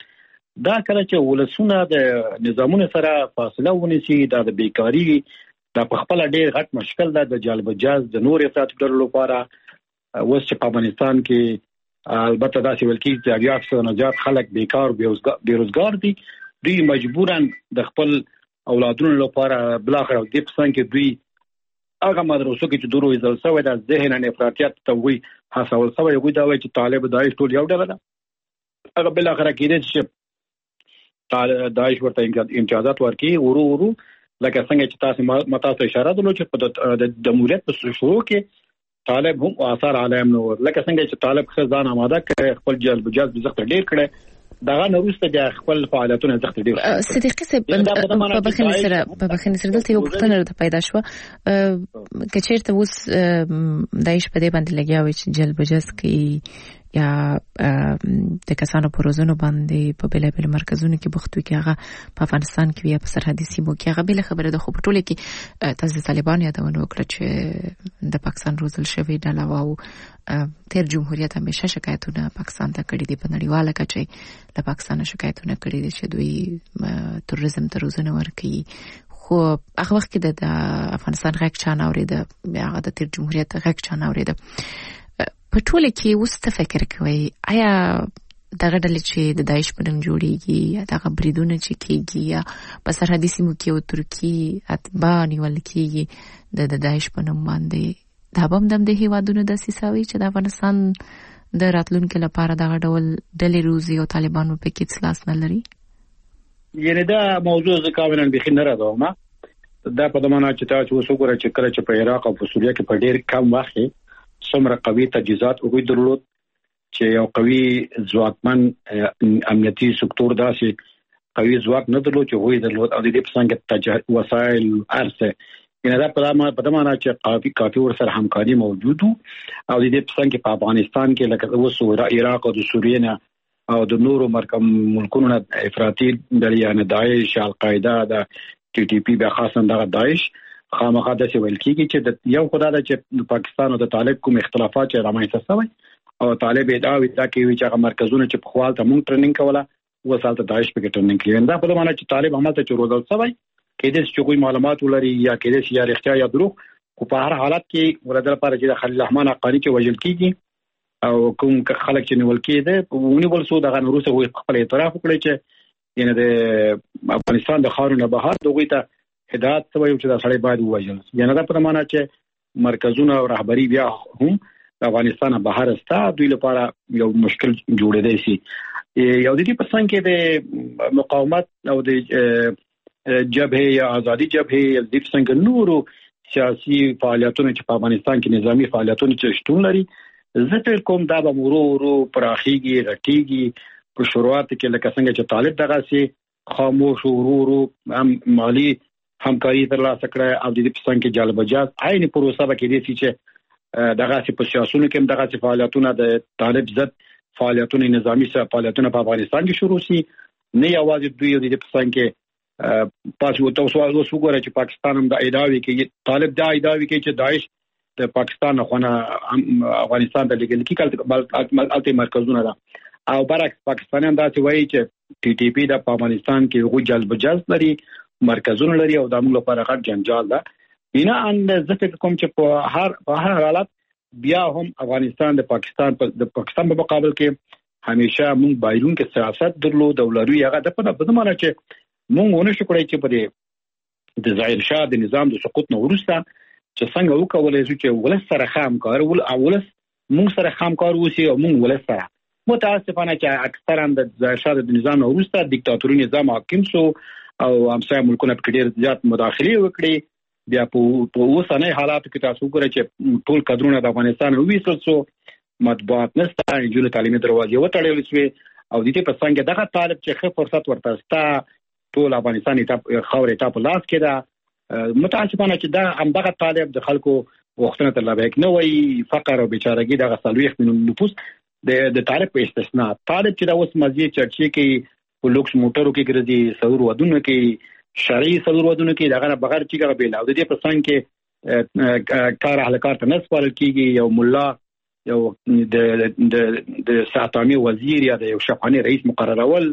دا کله چې ولسونه د نظامونو سره فاصله ونیسي دا د بیکاری دا په خپل ډېر غټ مشکل ده د جالب جاز د نور افراط ډلو لپاره. اوس چې په افغانستان کې البته دا چې ولکې چې بیا څو نه زیات خلک بیکار بیروزګار دي دوی مجبورن د خپل اولادونو لپاره بل اخر د پسند کې دوی هغه مدرسو کې چې دورو ایزل سوی د ذهن نه افراطیت ته وي حاصل سوی وي دا وایي چې طالب داعش ټول یو ډله ده هغه بل اخر کې چې طالب داعش ورته امتیازات ورکړي ورو ورو لکه څنګه چې تاسو متاسو اشاره درلود چې په د جمهوریت په شروع کې طالب هم اثر عالم نو لکه څنګه چې طالب خزان آماده کړي خپل جلب جذب زخت ډیر کړي دغه نوروسته د خپل فعالیتونو زخت ډیر صدیقي صاحب په بخښنې سره په بخښنې سره دلته یو پوښتنه پیدا شوه چې چیرته اوس داعش په دې باندې لګیا وي چې جلب جذب کوي یا د کسانو په روزنو باندې په بلابل مرکزونو کې بوختو کې هغه په افغانستان کې یا په سرحدي سیمو کې هغه بل خبره ده خو په ټوله کې تاسو طالبان یادونه وکړه چې د پاکستان روزل شوی ډله او تیر جمهوریت همیشه شکایتونه پاکستان ته کړي دي په نړیواله کچه له پاکستان شکایتونه کړي دي چې دوی تروریزم ته روزنه ورکوي خو هغه وخت کې د افغانستان غږ چا نه اورېده هغه د تیر جمهوریت غږ چا نه اورېده په ټوله کې اوس ته فکر کوي آیا دغه ډلې چې د داعش په نوم جوړیږي یا دغه بریدونه چې کیږي یا په سرحدي سیمو کې او ترکی اتباع نیول کیږي د داعش په نوم باندې دا به هم د دې هیوادونو داسې ساوي چې د افغانستان د راتلونکو لپاره دغه ډول ډلې روزي او طالبانو په کې څه لاس نه لري؟ یعنی دا موضوع ځکه نه بخي نه راځوم دا په دمانه چې تاسو وسوګره چې کله چې په عراق او په سوریه کې په ډېر کم وخت څومره قوي تجهیزات وګړي درلود چې یو قوي ځواکمن امنیتي سکتور داسې قوي ځواک نه درلود چې وې درلود او د دې په څنګه وسایل ارسه ینه دا په دمانه په دمانه چې قوي کافي ور سره همکاري موجود او د دې په څنګه په افغانستان کې لکه اوس عراق او د سوریه نه او د نورو مرکم ملکونو افراطي ډلې یعنی داعش القاعده د ټي ټي پی به خاصه د داعش خامخا د څه ویل کیږي چې یو خدای د چې پاکستان او د طالب کوم اختلافات چې رامنځته شوی او طالب دا وی دا کوي چې هغه مرکزونه چې په خپل ته مونږ ټریننګ کوله وسالته داعش په کې ټریننګ کوي دا په معنی چې طالب عمل ته چروزل شوی کېدې چې کوئی معلومات ولري یا کېدې چې یا رښتیا یا دروغ خو په هر حالت کې ولادت لپاره چې خلیل الرحمن حقانی چې وجل کیږي او کوم خلک چې نیول کېده ونی ول سو دغه روسه وي خپل اعتراف وکړي چې ینه د افغانستان د خارونو بهر دغه ته هدایت ته وایي چې دا سړی باید ووژل یعنی دا په معنا چې مرکزونه او رهبری بیا هم افغانستان بهر استا دوی لپاره یو مشکل جوړېدای شي یو د دې په څنګه کې د مقاومت او د جبهه یا ازادي جبهه د څنګه نورو سیاسي فعالیتونو چې په افغانستان کې نظامی فعالیتونو چې شتون لري زه کوم دا به ورو ورو پراخيږي غټيږي په شروعات کې لکه څنګه چې طالب دغه سي خاموش ورو ورو هم مالی همکاري ترلاسه کړه او د دې په څنګه کې جالب جاز عین پروسه به کې دي چې دغه سي په سیاسونو کې دغه سي فعالیتونه د طالب ضد فعالیتونه نظامی سره فعالیتونه په افغانستان کې شروع شي نه یوازې دوی د دې په څنګه کې پاتې تاسو اوس وګورئ چې پاکستان هم د ایداوي کې طالب دا ایداوي کې چې داعش د پاکستان خونه افغانستان ته لګل کې الته مرکزونه ده او برعکس پاکستانیان دا چې وایي چې ټي ټي پی د افغانستان کې غو جلب جذب لري مرکزونه لري او د موږ لپاره غټ جنجال ده بنا ان ځکه کوم چې په هر په هر حالت بیا هم افغانستان د پاکستان د پاکستان په مقابل کې همیشه موږ بایرون کې سیاست درلود او لري هغه د په دمانه چې موږ ونه شو کړی چې په دې د ظاهر شاه د نظام د سقوط نه ورسته چې څنګه وکولای شو چې ولس سره خامکار ول اولس موږ سره خامکار وسی او موږ ولس سره متاسفانه چې اکثرا د ظاهر شاه د نظام نه ورسته دیکتاتوري نظام حاکم شو او همسایه ملکونه په ډېر زیات مداخله وکړي بیا په اوسنۍ حالاتو کې تاسو ګورئ چې ټول کډرونه د افغانستان وېستل شو مطبوعات نشته جوړ تعلیمي دروازې وټړل شوې او د دې په څنګه دغه طالب چې ښه فرصت ورته ستا ټول افغانستان ته خاورې ته په لاس کې ده متاسفانه چې دا همدغه طالب د خلکو وختونه ته لابق نه وي فقر او بیچارهګي دغه سلويخ من نفوس د د طالب په استثناء طالب چې دا اوس مزي چرچې کې په لوکس موټرو کې ګرځي سور ودونه کې شرعي سور ودونه کې دغه بغیر چې هغه بیل او د دې په څنګه کې کار اهلکار ته نسبال کیږي یو مولا یو د د د ساتامي وزیر یا د یو شفاني رئیس مقررول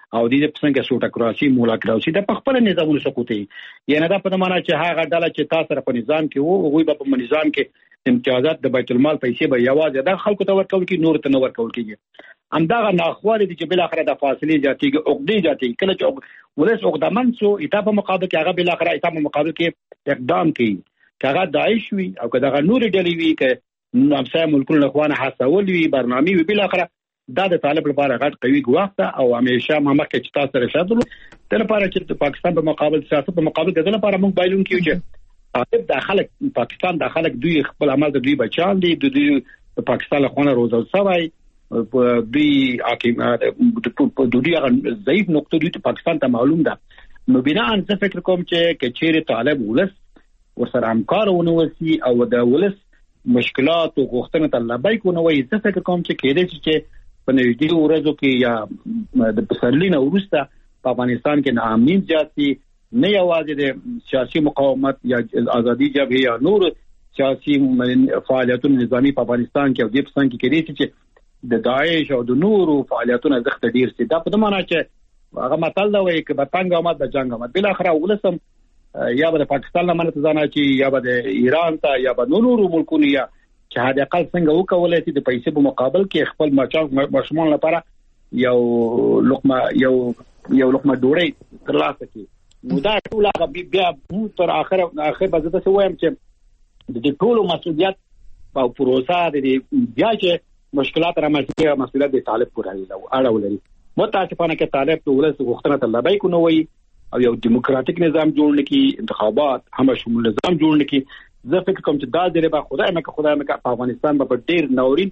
او د دې څنګه سوټاکراسي مولاکراسي د خپل نظامونو سقوطي یعنی دا په معنا چې هغه ډله چې تاسو په نظام کې وو هغه په نظام کې امتیازات د بیت المال پیسې به یوازې د خلکو ته ورکول کی نور ته نه ورکول کیږي همدغه ناخوالې دي چې بل اخره د فاصلې جاتیږي عقدې جاتیږي کله چې ولس عقدمن سو ایتاب مقابل کې هغه بل اخره ایتاب مقابل کې اقدام کوي کغه داعش وي او کغه نور ډلې وي ک نفسه ملکونو لخوانه حسول وي برنامه وي بل اخره دا د طالب لپاره غټ قوي ګواښ او همیشه ما مخکې چې تاسو سره شادلو تر لپاره چې د پاکستان په مقابل سیاست په مقابل کې د لپاره موږ بایلون کیو چې طالب د خلک پاکستان د خلک دوی خپل عمل د دوی بچان دي د دوی پاکستان له خونه روزل سوی دوی حاکم د دوی هغه ضعیف نقطه دوی ته پاکستان ته معلوم ده نو بنا ان څه فکر کوم چې کچېره طالب ولس ورسره همکارونه وسی او د ولس مشکلات او غوښتنې ته لبای کو نو وایي څه فکر کوم چې کېدې چې په نږدې ورځو کې یا د پسرلینه ورسته په افغانستان کې ناامني زیاتی نه یوازې د سیاسي مقاومت یا ازادي جبهه یا نور سیاسي فعالیتونو نظامی په افغانستان کې او د پاکستان کې کېږي چې د داعش او د نورو فعالیتونو زخت ډیر سي دا په معنا چې هغه متل دا وایي چې بتنګ آمد د جنگ آمد بل اخره ولسم یا به پاکستان لمنه ته ځانه چې یا به د ایران ته یا به نورو ملکونو یا چې هدا اقل څنګه وکولای شي د پیسې په مقابل کې خپل ماچا مشمول لپاره یو لقمه یو یو لقمه ډوړې ترلاسه کړي نو دا ټول هغه بیا تر اخر اخر به زه څه وایم چې د ټولو مسؤلیت او پروسه د بیا چې مشکلات رامنځته مسؤلیت د طالب پورې اړه ولري متاسفانه کې طالب ته ولس غوښتنه ته لبای کو نو وي او یو دیموکراتیک نظام جوړ نکي انتخابات هم شمول نظام جوړ نکي زه فکر کوم چې دا د به خدای مکه خدای مکه په افغانستان په ډیر نورین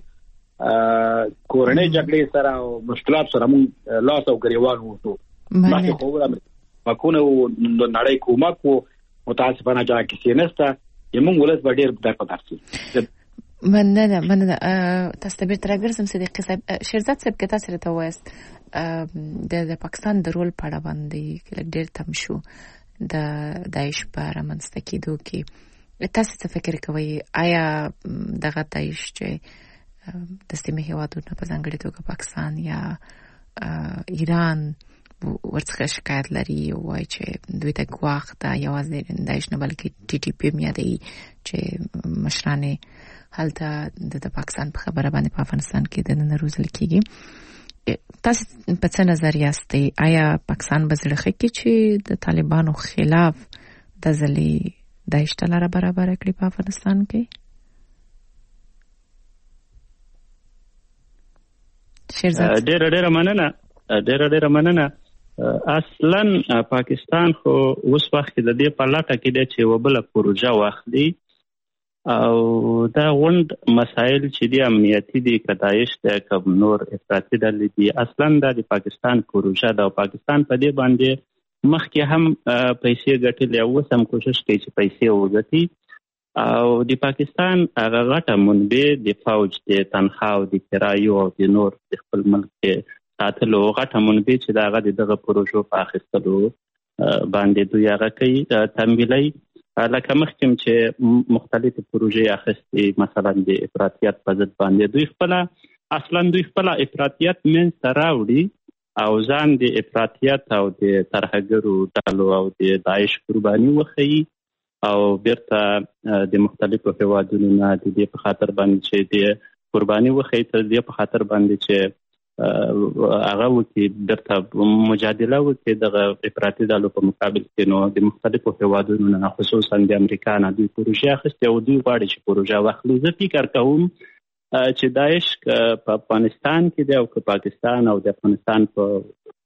کورنۍ جګړې سره او مشکلات سره موږ لاس او ګریوان وو مخکې خو ورم مکونه نړۍ کومک وو متاسفانه چې کیسه نسته یمون ولس به ډیر در په درسي مننه مننه تاسو ته بیرته راګرځم صدیق صاحب شیرزاد صاحب که تاسو ته وایست د پاکستان د رول په اړه باندې کله ډیر تم شو د داعش په رامنځته کېدو کې تاسو څه فکر کوئ آیا دغه داعش چې د سیمې هیوادونو په ځانګړي توګه پاکستان یا ایران ورڅخه شکایت لري وایي چې دوی ته ګواښ ده یوازې داعش نه بلکې ټي ټي پی هم یادوي چې مشران هلته د پاکستان په خبره باندې په افغانستان کې د نن روزل کېږي تاسو په څه نظر یاستئ آیا پاکستان به زړه ښه کړي چې د طالبانو خلاف د ځلې داعش ته لاره برابر کړي په افغانستان کې شیرزاد ډېر ډېر مننه ډېر ډېر مننه اصلا پاکستان خو اوس وخت کې د دې په لټه کې دی چې وبله پروژه واخلي او دا غوند مسائل چې دی امنیتي دي کداعش د کوم نور افراطي ډلې دي اصلا د پاکستان پروژه د پاکستان په دې باندې مخکې هم پیسې ګټلې او اوس هم کوشش کوي چې پیسې وګټي او د پاکستان هغه غټه منبع د فوج د تنخواه او د کرایو او د نور د خپل ملک ساتلو غټه منبع چې دا غږ دغه پروژو په اخیستلو باندې دوی هغه کوي تمویلي لکه مخکې چې مختلفې پروژې اخیستې مثلا د افراطیت په ضد باندې دوی خپل اصلا دوی خپل افراطیت منځته راوړي او ځان د افراطیت او د ترهګرو ډلو او د داعش قرباني وښيي او بیرته د مختلفو هیوادونو نه د دې په خاطر باندې چې د قرباني وښيي تر دې په خاطر باندې چې هغه وکي درته مجادله وکي دغه افراطي ډلو په مقابل کې نو د مختلفو هیوادونو نه خصوصا د امریکا نه دوی پروژه اخیستې او دوی غواړي چې پروژه واخلي زه فکر کوم چې داعش په افغانستان کې دی او که پاکستان او د افغانستان په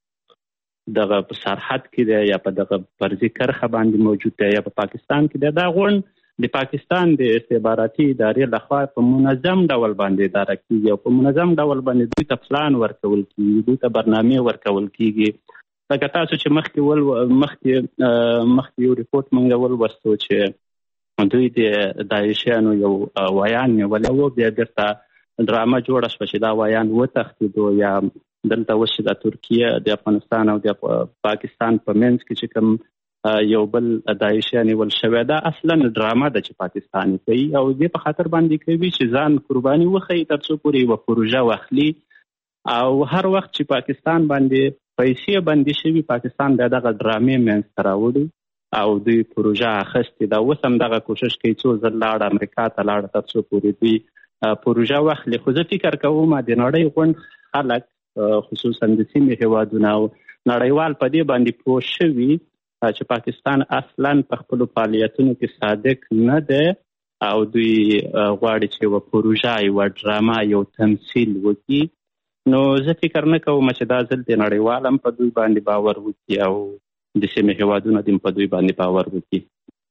دغه سرحد کې دی یا په دغه فرضي کرښه باندې موجود دی یا په پاکستان کې دی دا غون د پاکستان د استخباراتي ادارې لخوا په منظم ډول باندې اداره کیږي او په منظم ډول باندې دوی ته پلان ورکول کیږي دوی ته برنامه ورکول کیږي لکه تاسو چې مخکې ول مخکې مخکې یو ریپورت مونږ ولوستو چې دوی د داعشیانو یو ویان نیولی و بیا بیرته ډرامه جوړه شوه چې دا ویان وتښتېدو یا دلته اوس چې د ترکیه د افغانستان او د پاکستان په منځ کې چې کوم یو بل داعشیان نیول شوی دا اصلا ډرامه ده چې پاکستان کوي او دې په خاطر باندې کوي چې ځان قرباني وښيي تر څو پورې یوه پروژه واخلي او هر وخت چې پاکستان باندې پیسې باندې شوي پاکستان د دغه ډرامې منځ راوړي او دوی پروژه اخیستې ده. اوس هم دغه کوشش کوي څو ځل لاړ امریکا ته لاړ تر څو پورې دوی پروژه واخلي. خو زه فکر کوم د نړۍ غونډ خلک خصوصا د سیمې هیوادونه او نړیوال په دې باندې پوه شوي چې پاکستان اصلا په خپلو فعالیتونو کې صادق نه دی او دوی غواړي چې یوه پروژه یوه ډرامه یو تمثیل وکړي. نو زه فکر نه کوم چې دا ځل د نړیوال هم په دوی باندې باور وکړي او د سیمې هیوادونه هم په دوی باندې باور وکړي.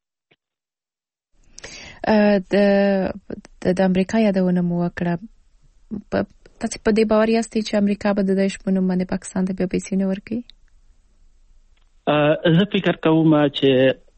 د د امریکا یادونه مو وکړه، تاسو په دې باور یاستئ چې امریکا به د داعش په نوم باندې پاکستان ته بیا پیسې نه ورکوي؟ زه فکر کوم چې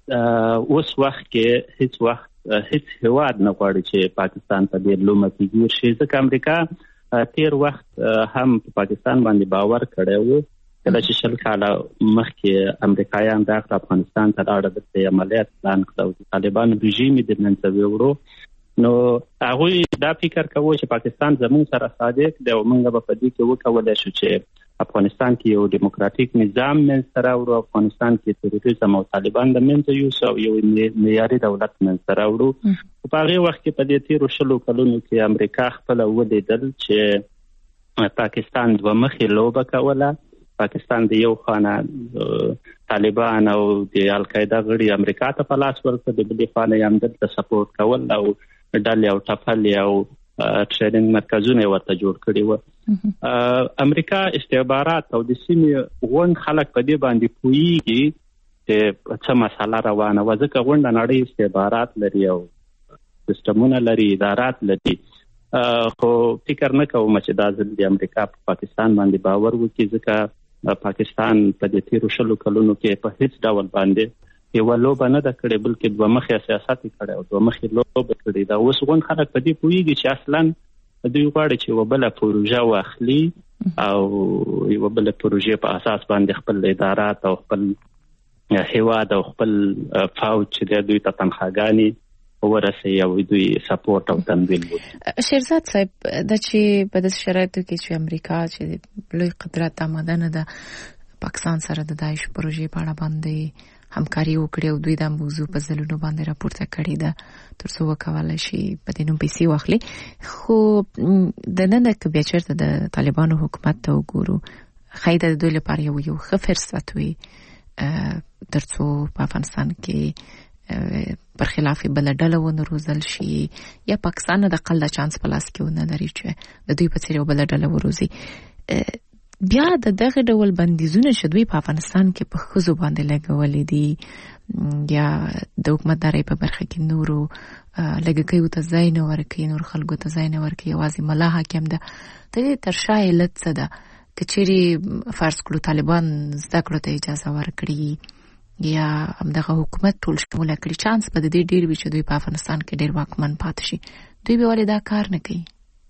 اوس وخت کې هیڅ وخت هیڅ هیواد نه غواړي چې پاکستان په دې لومه کې ګیر شي، ځکه امریکا تیر وخت هم په پاکستان باندې باور کړی و. کله چې شل کاله مخکې امریکایان د افغانستان ته لاړل د عملیات پلان کړ او د طالبانو رژیم یې د منځه ویوړو، نو هغوی دا فکر کوي چې پاکستان زموږ سره صادق دی او موږ به په دې کې وکولی شو چې افغانستان کې یو دیموکراتیک نظام منځته راوړو، افغانستان کې تروریزم او طالبان د منځه یوسو او یو معیاري دولت منځته راوړو. په هغې وخت کې په دې تېرو شلو کلونو کې امریکا خپله ولیدل چې پاکستان دوه مخې لوبه کوله. پاکستان د یو خانه طالبان او د القاعده غړي امریکا ته په لاس ورکړ، د بلې خانه یې همدلته سپورټ کول او ډلې او ټپلې او ټریننګ مرکزونه ورته جوړ کړي وو. امریکا استخبارات او د سیمې غونډ خلک په دې باندې پوهیږي چې څه مسله روانه وه، ځکه غونډه نړۍ استخبارات لري او سیستمونه لري، ادارات لري. خو فکر نه کوم چې دا ځل د امریکا په پاکستان باندې باور وکړي، ځکه پاکستان په دې تیرو شلو کلونو کې په هیڅ ډول باندې یوه لوبه نه ده کړې، بلکې دوه مخې سیاست یې کړی او دوه مخې لوبه کړې ده. اوس غونډ خلک په دې پوهېږي چې اصلا دوی غواړي چې یوه بله پروژه واخلي او یوه بله پروژې په اساس باندې خپل ادارات او خپل هیواد او خپل فوج چې دی دوی ته تنخواګانې ورسي او دوی سپورټ او تمویل وکړي. شیرزاد صاحب، دا چې په داسې شرایطو کې چې امریکا چې لوی قدرت آماده نه ده پاکستان سره د داعش پروژې په اړه باندې همکاري وکړي او دوی دا موضوع په ځلونو باندې راپورته کړې ده تر څو وکولای شي په دې نوم پیسې واخلي. خو د نن که بیا چېرته د طالبانو حکومت ته وګورو، ښایي د دوی لپاره یو یو ښه فرصت وي تر څو په افغانستان کې پر خلاف بل ډله ونه روزل شي یا پاکستان د اقل د چانس په لاس کې ونه لري چې د دوی په څیر یو بل ډله وروزي. بیا د دغه ډول بندیزونه چې دوی په افغانستان کې په ښځو باندې لګولې دي یا د حکومتدارۍ په برخه کې نورو لږکیو ته ځای نه ورکوي، نور خلکو ته ځای نه ورکوي، یوازې ملا حاکم ده. د دې تر شا علت څه ده؟ که چیرې فرض کړو طالبان زده کړو ته اجازه ورکړي یا همدغه حکومت ټول شموله کړي، چانس به د دې ډېر وي چې دوی په افغانستان کې ډېر واکمن پاتې شي. دوی به ولې دا کار نه کوي؟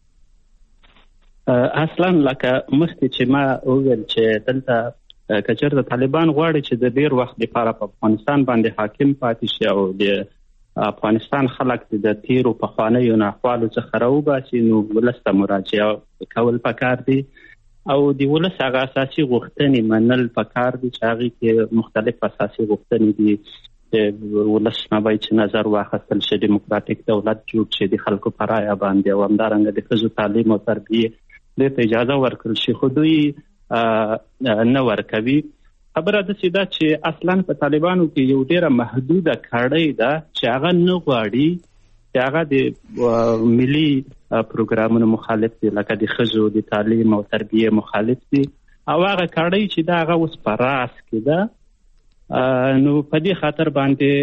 اصلا لکه مخکې چې ما وویل چې دلته که چېرته طالبان غواړي چې د ډېر وخت لپاره په افغانستان باندې حاکم پاتې شي او د افغانستان خلک د تیرو پخوانیو ناخوالو څخه راوباسي، نو ولس ته مراجعه کول پکار دي او د ولس هغه اساسي غوښتنې منل پکار دي چې هغې کې مختلف اساسي غوښتنې دي چې ولس نه باید چې نظر واخیستل شي، ډیموکراتیک دولت جوړ شي د خلکو په رایه باندې او همدارنګه د ښځو تعلیم او تربیې دې ته اجازه ورکړل شي، خو دوی نه ورکوي. خبره داسې ده چې اصلا په طالبانو کې یو ډېره محدوده کړۍ ده چې هغه نه غواړي چې هغه د ملي پروګرامونو مخالف دي، لکه د ښځو د تعلیم او تربیې مخالف دي او هغه کړۍ چې دا هغه اوس په راس کې ده. نو په دې خاطر باندې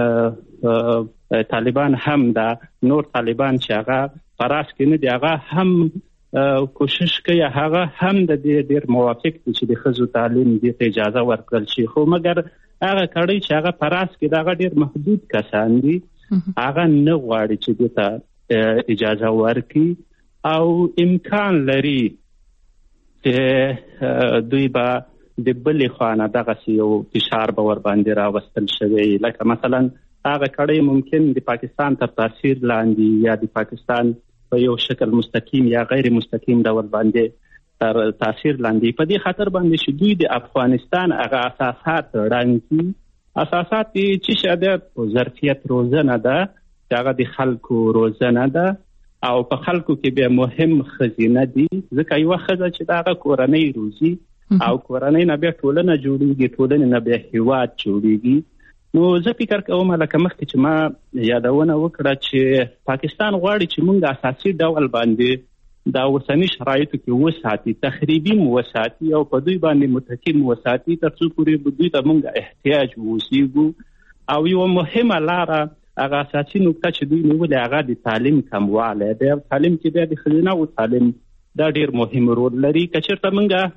طالبان هم دا نور طالبان چې هغه په راس کې نه دي هغه هم کوشش کوي، هغه هم د دې ډېر موافق دي چې د ښځو تعلیم دې ته اجازه ورکړل شي، خو مګر هغه کړۍ چې هغه په راس کې ده هغه ډېر محدود کسان دي، هغه نه غواړي چې دې ته اجازه ورکړي او امکان لري چې دوی به د بلې خوا نه دغسې یو فشار به ورباندې راوستل شوی، لکه مثلا هغه کړۍ ممکن د پاکستان تر تاثیر لاندې یا د پاکستان په یو شکل مستقیم یا غیر مستقیم ډول باندې تر تاثیر لاندې. په دې خاطر باندې چې دوی د افغانستان هغه اساسات رانګي، اساسات چې شاده ظرفیت روزنه ده، هغه د خلکو روزنه ده او په خلکو کې به مهم خزینه دي، ځکه یو خزه چې دا کورنۍ روزي او کورنۍ نه بیا ټولنه جوړیږي، ټولنه نه بیا هیواد جوړیږي. نو زه فکر کوم لکه مخکې چې ما یادونه وکړه چې پاکستان غواړي چې موږ اساسي ډول باندې دا اوسنی شرایطو کې وساتي، تخریبي مو وساتي او په دوی باندې متکی مو وساتي تر څو پورې دوی ته موږ احتیاج ووسیږو. او یو مهمه لاره هغه اساسي نقطه چې دوی نیولې هغه د تعلیم کموالی دی. تعلیم کې بیا د ښځینه او تعلیم دا ډېر مهم رول لري. که چېرته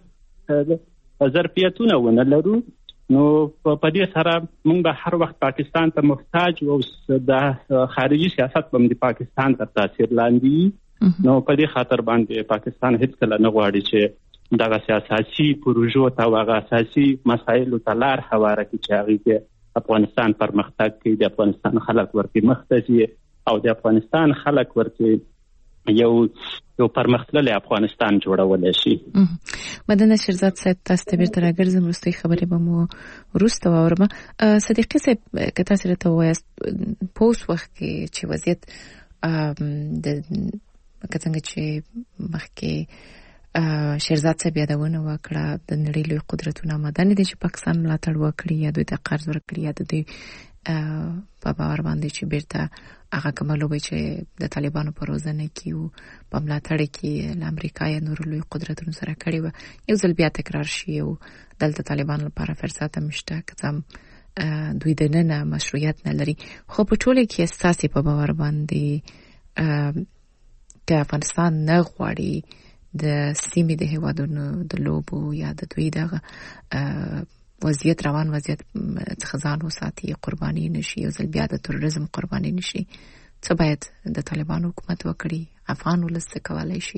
موږ ظرفیتونه ونه لرو نو په دې سره موږ به هر وخت پاکستان ته محتاج او د خارجي سیاست هم د پاکستان تر تاثیر لاندې. نو په دې خاطر باندې پاکستان هیڅکله نه غواړي چې دغه سیاسي پروژو ته او هغه اساسي مسایلو ته لار هواره کړي چې هغې کې افغانستان پرمختګ کوي، د افغانستان خلک ورته مخته شي او د افغانستان خلک ورته یو یو پرمختللی افغانستان جوړولی شي. مدنه شیرزاد صاحب، تاسو ته بیرته راګرځم، وروستۍ خبرې به مو وروسته واورم. صدیقي صاحب، که تاسو راته ووایاست په اوس وخت کې چې وضعیت د که څنګه چې مخکې شیرزاد صاحب یادونه وکړه د نړۍ لوی قدرتونه مدني دي چې پاکستان ملاتړ وکړي یا دوی ته قرض ورکړي یا د دوی په باور باندې چې بیرته هغه کومه لوبه چې د طالبانو په روزنه کې او په ملاتړ کې له امریکا یا نورو لوی قدرتونو سره کړې وه یو ځل بیا تکرار شي او دلته طالبانو لپاره فرصت هم شته که څه دوی دننه مشروعیت نه لري. خو په ټوله کې ستاسې په باور باندې که افغانستان نه غواړي د سیمې د هیوادونو د لوبو یا د دوی دغه وضعیت روان وضعیت څخه ځان وساتي، قرباني نشي، یو ځل بیا د تروریزم قرباني نشي، څه باید د طالبانو حکومت وکړي؟ افغان ولس څه کولی شي؟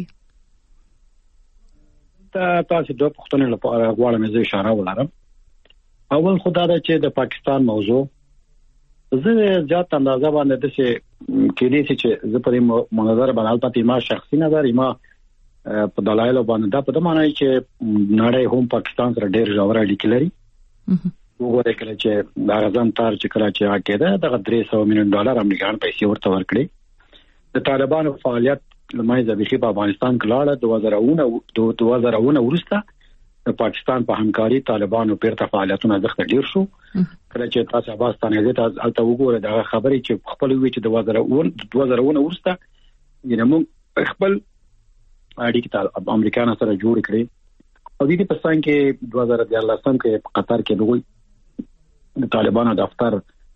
تاسو دوه پوښتنې لپاره غواړم زه اشاره ولرم. اول خو دا ده چې د پاکستان موضوع زه زیات اندازه باندې داسې کېدای شي چې زه په دې منظر باندې البته ما شخصي نظر ما په دلایلو باندې دا په دې معنی چې نړۍ هم پاکستان سره ډېر ژور اړیکې لري. وګورئ کله چې د غزان تار چې کله چې راکېده دغه درې سوه میلیون ډالر امریکایان پیسې ورته ورکړي. د طالبانو فعالیت لمایزه بخي په افغانستان کې لاړه. دوه زره اووه دوه زره اووه وروسته د پاکستان په همکاري طالبانو پیرته فعالیتونه ځخته ډیر شو. کله چې تاسو عباس تانیزه ته البته وګورئ دا خبرې چې خپل وی چې دوه زره اووه دوه زره اووه وروسته یعنی موږ خپل اړیکې امریکایانو سره جوړ کړې او د دې په څنګ کې دوه زره دیارلسم کې په قطر کې دوی د طالبانو دفتر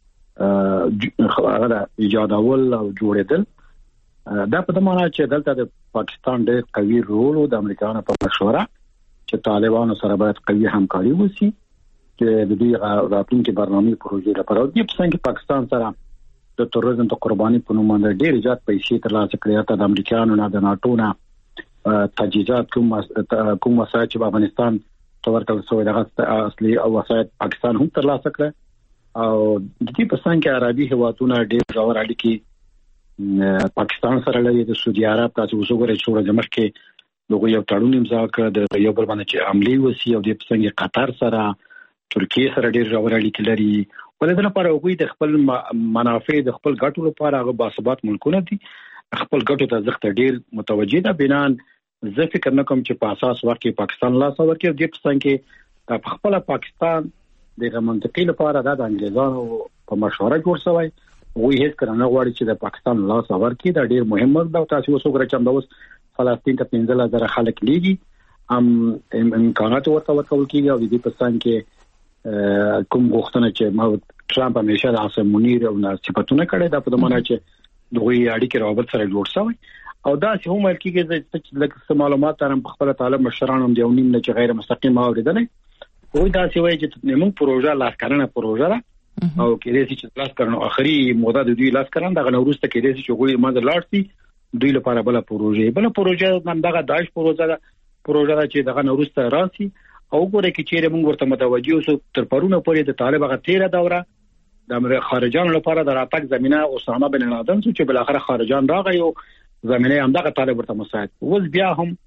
هغه ایجادول او جوړېدل. دا په دمانه چې دلته د پاکستان ډېر قوي رول او د امریکایانو په مشوره چې طالبانو سره باید قوي همکاري وشي چې د دې راتلونکي برنامه پروژې لپاره د دې په څنګ کې پاکستان سره د تروریزم ته قرباني په نوم باندې ډېر زیات پیسې ترلاسه کړې. ته د امریکایانو نه د ناتو نه تجهیزات کوم کوم وسایل چې په افغانستان تورکل سوی دغه اصلي او وسایل پاکستان هم ترلاسه کړ او د دې په څنګ کې عربي هیوادونه ډېر ژور اړیکې پاکستان سره لري. د سعودي عرب تاسو وګورئ چې ورځ مخکې دغه یو تړون امضا کړ د یو بل باندې چې عملی وسی او د په څنګه قطر سره ترکیه سره ډېر ژور اړیکې لري. ولې د لپاره هغوی د خپل منافع د خپل ګټو لپاره هغه باثبات ملکونه دي، خپل ګټو ته ځخته ډېر متوجه ده. بنان زه فکر نه کوم چې په اساس ورکه پاکستان لا څور کې د پسند کې په خپل پاکستان د منطقي لپاره د انګلیزانو په مشوره جوړ شوی. وی هیڅ کله نه غواړي چې د پاکستان لا څور کې د ډېر مهم ده. تاسو وسوګره چې د اوس فلسطین ته پنځه زره خلک لیږي ام امکانات ورته ورکول کیږي او د دې پسند کې کوم غوښتنه چې ما ټرامپ همیشه د عاصم منیر او صفاتونه کړي دا په دمانه چې دوی اړیکې راوبط سره جوړ شوی او دا چې هم ورکیږي چې لکه معلومات ترم په خپل طالب مشران هم دیونیم نه چې غیر مستقیم اوریدنې وای دا چې وایي چې موږ پروژه لاس کارنه پروژه را او کې دې چې لاس کارنه اخري موده د دوی لاس کارنه دغه نورسته کې دې چې غوړي ماده لاړتي دوی لپاره بل پروژه بل پروژه نن دغه داعش پروژه پروژه چې دغه نورسته راسي او ګوره کې چیرې موږ ورته متوجي اوسو تر پرونه پورې د طالب هغه تیره دوره د خارجانو لپاره د راتګ زمينه اسامه بن لادن چې بل اخر خارجان راغی او زمينه هم دغه طالب ورته مساعد. اوس بیا هم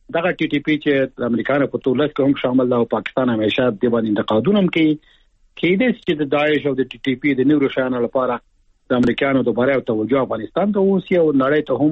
دغه ټي ټي پی چې امریکا په تولس کې هم شامل ده او پاکستان همیشه د باندې انتقادونه کوي کې د چې د داعش او د ټي ټي پی د نیورو شانو لپاره د امریکانو دوباره توجه افغانستان ته اوسي او نړۍ ته هم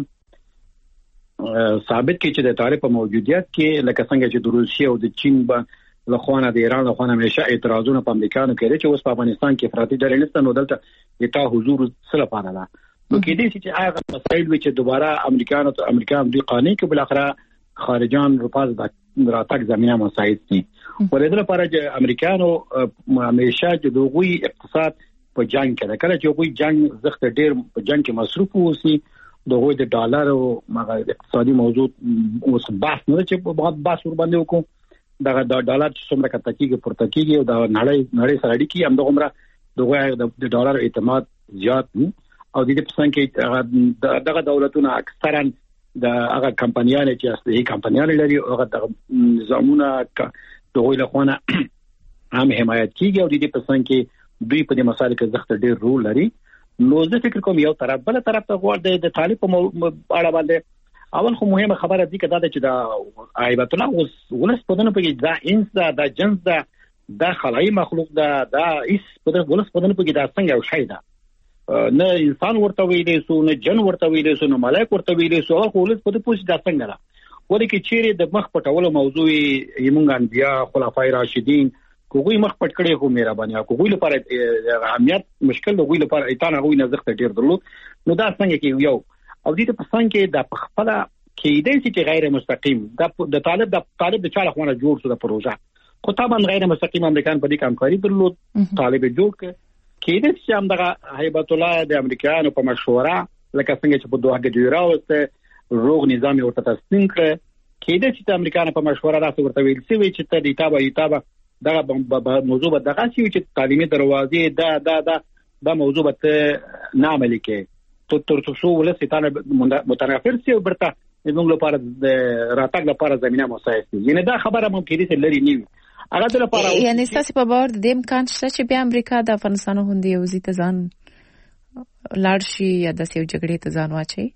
ثابت کی چې د طالب په موجودیت کې لکه څنګه چې د روسیې او د چین په لخوانه د ایران لخوانه همیشه اعتراضونه په امریکانو کې چې اوس په افغانستان کې افراطي ډلې نشته نو دلته یتا حضور سره پاره ده نو کې دې چې هغه مسایل وي چې دوباره امریکانو ته امریکا دوی قانوني کې بل اخره خارجان رپاز د راتګ زمينه مساعد دي ولې د لپاره چې امریکانو همیشه د دوی اقتصاد په جنگ کې کله چې دوی جنگ زخت ډیر په جنگ کې مصروف وسی دغه د ډالر او مغه اقتصادي موضوع اوس بحث نه چې په بحث ور باندې وکړو دغه د ډالر څومره کتاکیږي پورته کیږي او د نړۍ نړۍ سره اړیکې هم دغه دغه د ډالر اعتماد زیات او د دې په څنګه کې دغه دولتونه اکثرا د هغه کمپنیانه چې اصلي کمپنیانه لري هغه د زمونه دغه له خونه هم حمایت کیږي او د دې په څنګه کې دوی په دې مسایلو کې زخت ډیر رول لري نو زه فکر کوم یو طرف بل طرف ته غوړ د طالب په اړه باندې اول خو مهمه خبره دي کدا چې دا ایبت الله اوس ولس په دنه کې دا انسا دا جنس دا دا خلای مخلوق دا دا اس په دنه ولس په دنه کې دا څنګه یو شی دا نه انسان ورته ویلې سو نه جن ورته ویلې سو نه ملائک ورته ویلې سو او ولس په دې پوښتنه دا څنګه را ورته کې چیرې د مخ پټولو موضوع یمونګ انبیا خلفای راشدین کوغوی مخ پټ کړي خو مهرباني کوغوی لپاره اهمیت مشکل د غوی لپاره ایتانه غوی نزخت ډیر درلود نو دا څنګه کې یو او دې په څنګه کې د خپل کې دې چې غیر مستقیم د طالب د طالب د چاله خونه جوړ شو د پروژه خو طبعا غیر مستقیم امریکایان په دې کارکاري درلود طالب جوړ کې دې چې هم د هیبت الله د امریکایانو په مشوره لکه څنګه چې په دوه کې جوړ راوسته روغ نظام ورته تسلیم کړ کې دې چې امریکایانو په مشوره راځي ورته ویل سی چې ته د تابع ایتابه دا موضوع به دغه شی چې تعلیمي دروازې دا دا دا دا موضوع به نه عملي کې تو تر څو ولستانه متنافر سي برته موږ لپاره د راتګ لپاره زمينه مساعد دي یعنی دا خبره ممکن دي چې لري نیو هغه د لپاره یعنی تاسو په باور د امکان شته چې بیا امریکا د افغانستان هوندي او زی ته ځان لاړ شي یا د سیو جګړې ته ځان واچي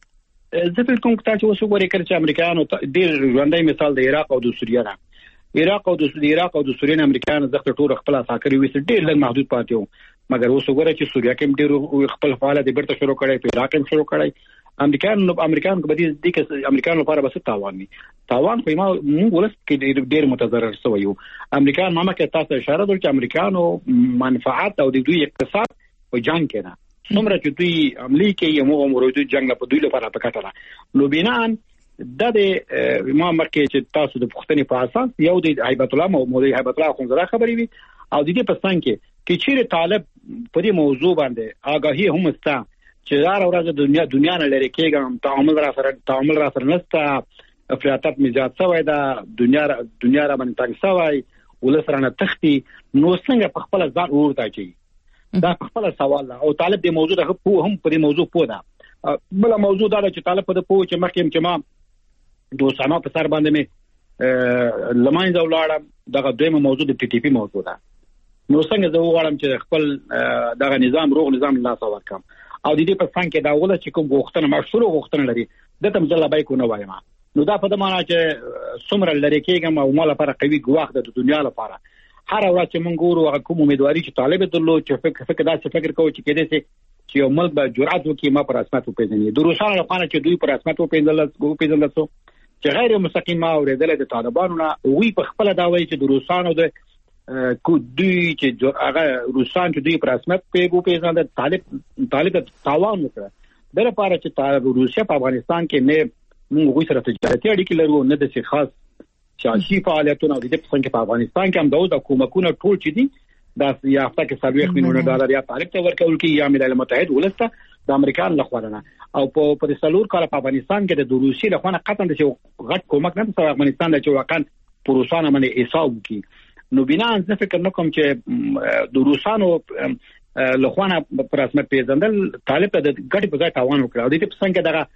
زه په کوم کتاب چې وسو غوړي کړ چې امریکایانو ډېر ژوندۍ مثال د عراق او د سوریه را عراق او د عراق او د سوریه امریکایانو زخت ټول خپل اساکري وې ډېر لږ محدود پاتې وو مګر اوس وګوره چې سوریه کې ډېر خپل فعالیت بیرته شروع کړي په عراق کې شروع کړي امریکایانو امریکایانو په دې د کې امریکایانو لپاره بس تاوان دي تاوان خو ما موږ ولس کې ډېر متضرر شوی یو امریکایان ماما کې تاسو اشاره درته چې امریکایانو منفعت او د دوی اقتصاد په جنگ کې نه څومره چې دوی عملی کې یو موږ موږ جنگ په دوی لپاره پکټه نو بنان د دې ما مرکه چې تاسو د پښتنې په اساس یو د هیبت الله مولوی هیبت الله خونزره خبرې وي او د دې په څنګه کې چې چیرې طالب په دې موضوع باندې آگاهی هم ستا چې هر ورځ دنیا دنیا نه لري کېږم تعامل را سره تعامل را سره نستا افراطات میزات سوی دا دنیا دنیا را باندې تنګ سوی ولسرانه تختی نو څنګه په خپل ځان ورته چي دا په خپل سوال او طالب دې موضوع ده په هم په دې موضوع پوه ده بل موضوع دا چې طالب په دې پوه چې مخکې چې ما دوسانه په سر باندې مې لماین زولاړم دغه دویمه موضوع د ټي ټي پی موضوع ده نو څنګه زه وغواړم چې خپل دغه نظام روغ نظام لا څه ورکم او د دې په څنګه کې دا ول چې کوم غوښتنه مشروع غوښتنه لري د تم ځل بای کو نه وایم نو دا په دې معنی چې څومره لري کېږم او مال لپاره قوي ګواښ د دنیا لپاره هر ورځ چې مونږ ګورو هغه کوم امیدواري چې طالب درلود چې فکر فکر دا څه فکر کوي چې کېدې سي چې یو ملک به جرأت وکړي ما پر اسمت وپیژني د روسانو لپاره چې دوی پر اسمت وپیژندل وپیژندل څو چې غیر مستقیم اوریدل د طالبانو نه وی په خپل دا وایي چې د روسانو د کو دوی چې هغه روسان چې دوی پر اسمت پیګو پیژندل طالب طالب تاوان وکړ د لپاره چې طالب روسیا په افغانستان کې نه موږ غوښتل چې تجارتي اړیکې لرو نه د څه خاص سیاسي فعالیتونه د دې څنګه په افغانستان کې هم د حکومتونو ټول چې دي دا یافته کې سلويخ میلیون ډالر یا طالب ته ورکول کی یا ملل متحد ولسته د امریکان لخوا نه او په پر سلور کال په افغانستان کې د روسي لخوا نه قطن د غټ کومک نه په افغانستان د چوکان پروسانه باندې حساب کی نو بنا ځکه فکر نکوم چې د روسانو لخوا نه پر اسمت پیژندل طالب ته د غټ په ځای تاوان وکړ او د دې څنګه دغه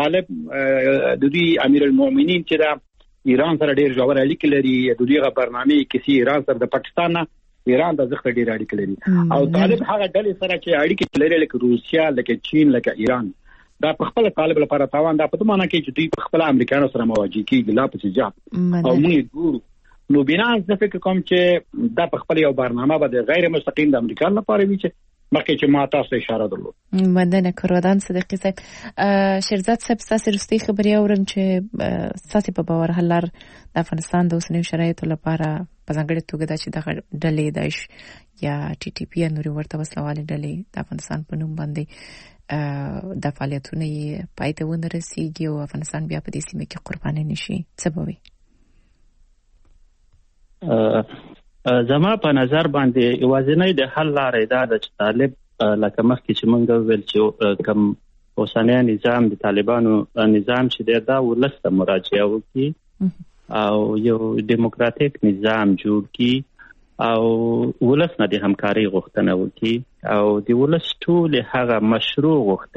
طالب د دوی امیر المؤمنین چې دا ایران سره ډیر ژور اړیکې لري د دوی غو برنامه کسی ایران سره د پاکستان نه ایران د ځخ ډیر اړیکې لري او طالب هغه ډلې سره چې اړیکې لري لکه روسیا لکه چین لکه ایران دا په خپل طالب لپاره تاوان دا په معنا کې چې دوی په خپل امریکایانو سره مواجه کیږي لا په جاب او موږ ګورو نو بنا زه فکر کوم چې دا په خپل یو برنامه به غیر مستقیم د امریکا لپاره وي چې مخکې چې ما تاسو اشاره درلود. مننه کورودان صدیقی صاحب. شیرزاد صاحب تاسو رستي خبري اورم چې تاسو په باور هلر د افغانستان د اوسنیو شرایطو لپاره په ځانګړي توګه د چې د ډلې داعش یا ټي ټي پی نوري ورته وسلوالې ډلې د افغانستان په نوم باندې د فعالیتونو یې پای ته ونه رسیږي او افغانستان بیا په دې سیمه کې قرباني نشي څه به وي؟ زما په نظر باندې یوازینی د حل لارې دا د طالب لکه مخکې چې موږ ویل چې کوم اوسنی نظام د طالبانو نظام چې دا ولسته مراجعه وکړي او یو دیموکراتیک نظام جوړ کړي او ولس نه د همکاري غوښتنه وکړي او د ولس ټول هغه مشروع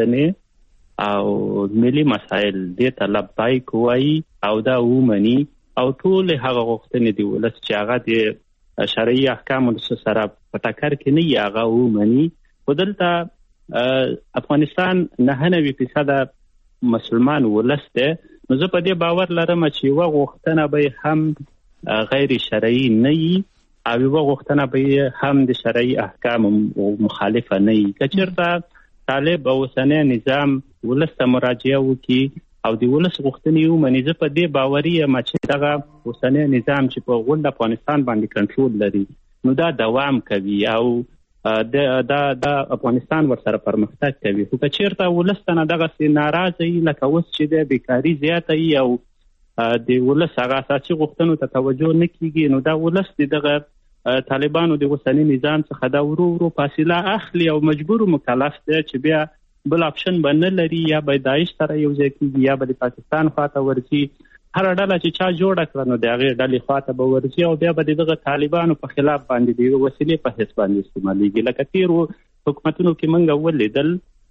غوښتنې او ملي مسایل د طلب پای کوي او دا ومني او ټول هغه غوښتنې د ولس چې هغه د شرعي احکام سره په ټکر کې نه یاغه ومني ودلته افغانستان نه نوي فیصد مسلمان ولس ده نو زه په دې باور لرم چې و غوښتنه به هم غیر شرعي نه وي او و غوښتنه به هم د شرعي احکام مخالفه نه وي کچېرته طالب او اوسنی نظام ولس ته مراجعه وکړي او د ولس غوښتنې ومني زه په دې باوري یم چې دغه اوسنی نظام چې په غونډه افغانستان باندې کنټرول لري نو دا دوام کوي او دا د افغانستان ورسره پرمختګ کوي خو چیرته ولس ته دغه سي ناراضي لکه اوس چې د بیکاری زیاته ای او د ولس هغه اساسي غوښتنو ته توجه نه کیږي نو دا ولس دغه طالبانو د اوسنی نظام څخه دا ورو ورو فاصله اخلي او مجبور مکلف دی چې بیا بل اپشن باندې لري یا به داعش سره یو ځای کیږي یا به پاکستان خواته ورځي هر ډله چې چا جوړ کړ نو د هغه ډلې خواته به ورځي او بیا به دغه طالبانو په خلاف باندې دی وسیلې په حساب باندې استعمالېږي لکه تیر حکومتونو کې منګه ولیدل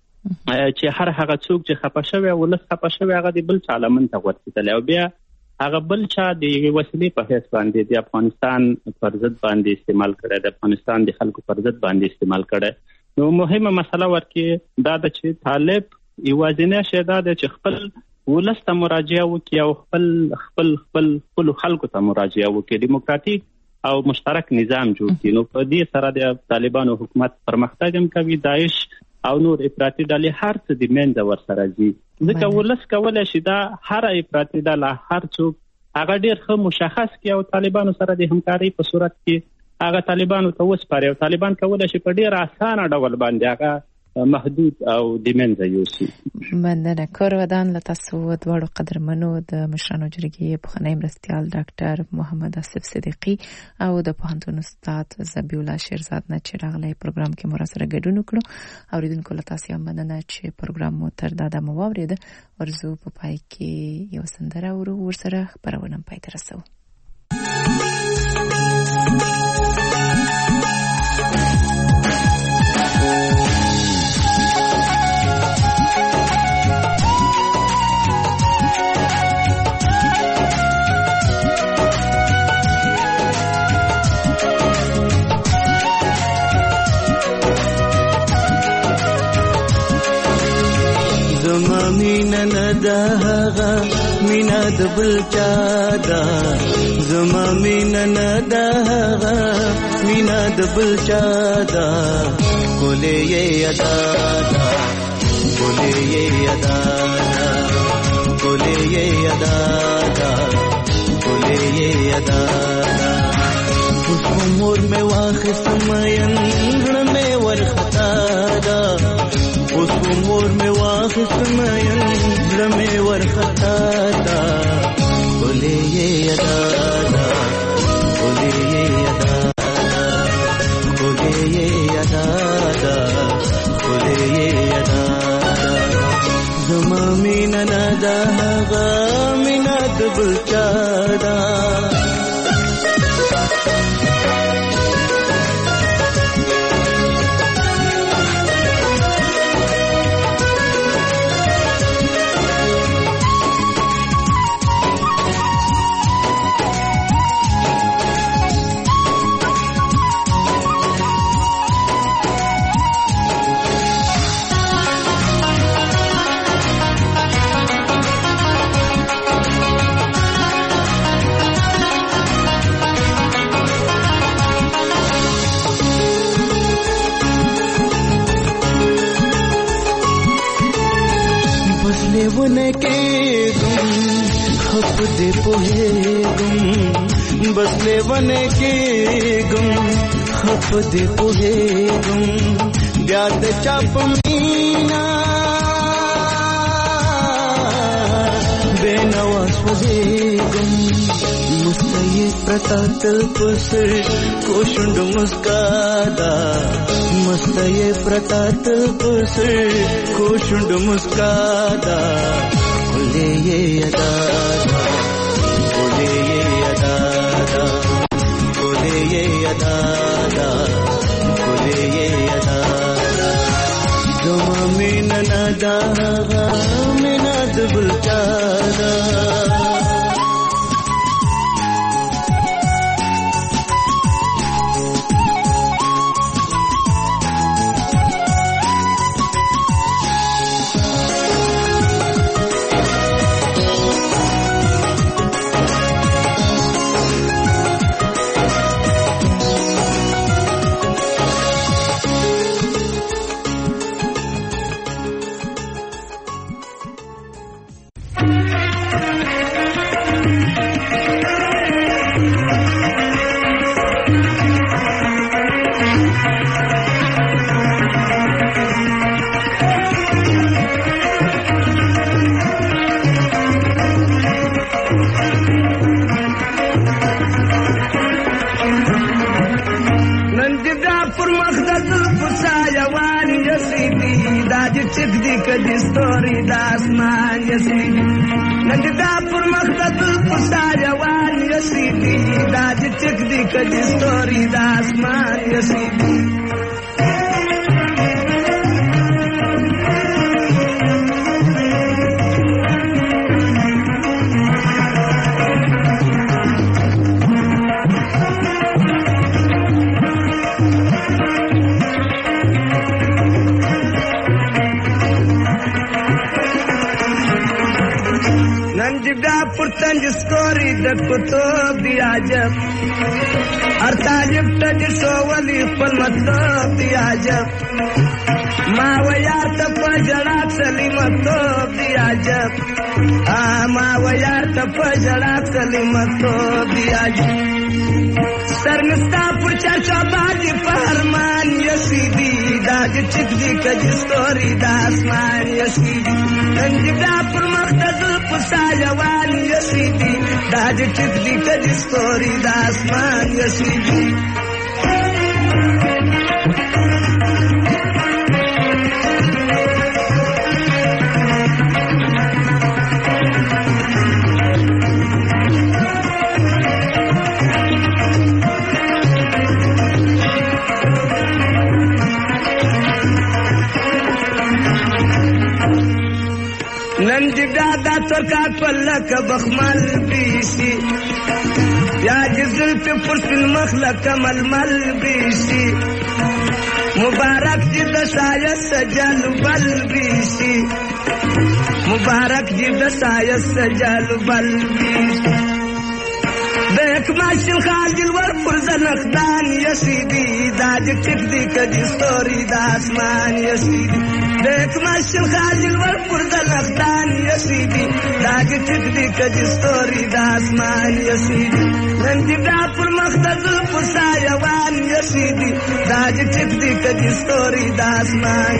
چې هر هغه څوک چې خپه شوی ولس خپه شوی هغه د بل چا لمن ته ورتل او بیا هغه بل چا د وسیلې په حساب باندې د افغانستان پر ضد باندې استعمال کړي د افغانستان د خلکو پر ضد باندې استعمال کړي نو مهمه مسله ورکې دا د چې طالب یوازینی شی دا د چې خپل ولس ته مراجعه وکړي او خپل خپل خپل خپل خلکو ته مراجعه وکړي دیموکراتیک او مشترک نظام جوړ کړي نو په دې سره د طالبانو حکومت پرمختګ هم کوي داعش او نور افراطي ډلې هر څه د منځ ورسره دي ځکه ولس کولای شي دا هر افراطي ډله هر څوک هغه ډېر ښه مشخص کړي او طالبانو سره د همکاري په صورت کې هغه طالبانو ته وسپاري او طالبان کولای شي په ډیر اسانه ډول باندې هغه محدود او د منځه یوسي. مننه کورودان له تاسو دواړو قدرمنو د مشرانو جرګې پخوانی مرستیال ډاکټر محمد اسف صدیقی او د پوهنتون استاد ذبیح الله شیرزاد نه چې راغلی پروګرام کې مو سره ګډون وکړو اوریدونکو له تاسو هم مننه چې پروګرام مو تر دا دمه واورید ورزو په پای کې یو سندره ورو ورسره خبرونه پای ته رسو. مینا نداغا مینا دبل چادا زما مینا نداغا مینا دبل چادا کولے یہ ادادا کولے یہ ادادا کولے یہ ادادا کولے یہ ادادا اس عمر میں واخ سمین میں ورخطادا اس عمر میں واخ سمین میں ورخطادا کولے یہ ادادا کولے یہ ادادا کولے یہ ادادا کولے یہ ادادا زما مینا نداغا مینا دبل چادا लेवने के गुम खप दे पोहे गुम बस लेवने के गुम खप दे पोहे गुम ब्याद चाप मीना बेनवा पोहे गुम मुस्तये प्रतातल पुसर कोशुंड मुस्कादा मुस्तये प्रतातल पुसर कोशुंड मुस्कादा बोले ये अदादा बोले ये अदादा बोले ये अदादा बोले ये अदादा जुमा में ननादा में नाद बुलचादा मुबारक जी दसायस सजल बल बीसी मुबारक जी दसायस सजल बल बीसी देख माशिल खाजिल वर पुरजन अखदान यसीदी दाज चिकदी कजी स्टोरी दासमान यसीदी देख माशिल खाजिल वर पुरजन अखदान यसीदी दाज चिकदी कजी स्टोरी दासमान यसीदी नंदी दापुर मखदजुल पुसायवान यसीदी दाज चिकदी कजी स्टोरी दासमान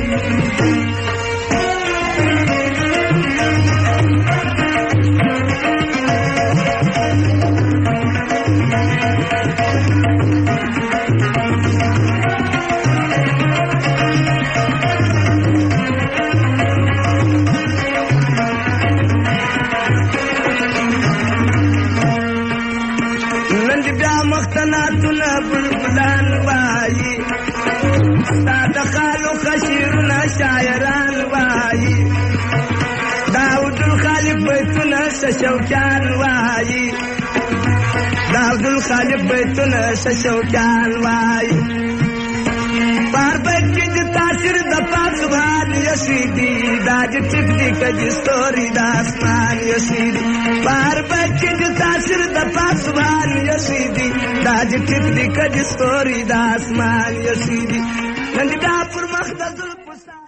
बुलबुलान वाई सादा खालू खशीरना शायरान वाई दाऊदुल खालिक बैतुना सशौकान वाई दाऊदुल खालिक बैतुना सशौकान वाई बार बैठी तासिर दफा सुभान यसीदी दाज चिकदी कजी स्टोरी दासमान यसीदी बार बैठी तासिर दफा सुभान यसीदी दाज चिकदी कजी स्टोरी दासमान यसीदी नंदी दापुर मखदजुल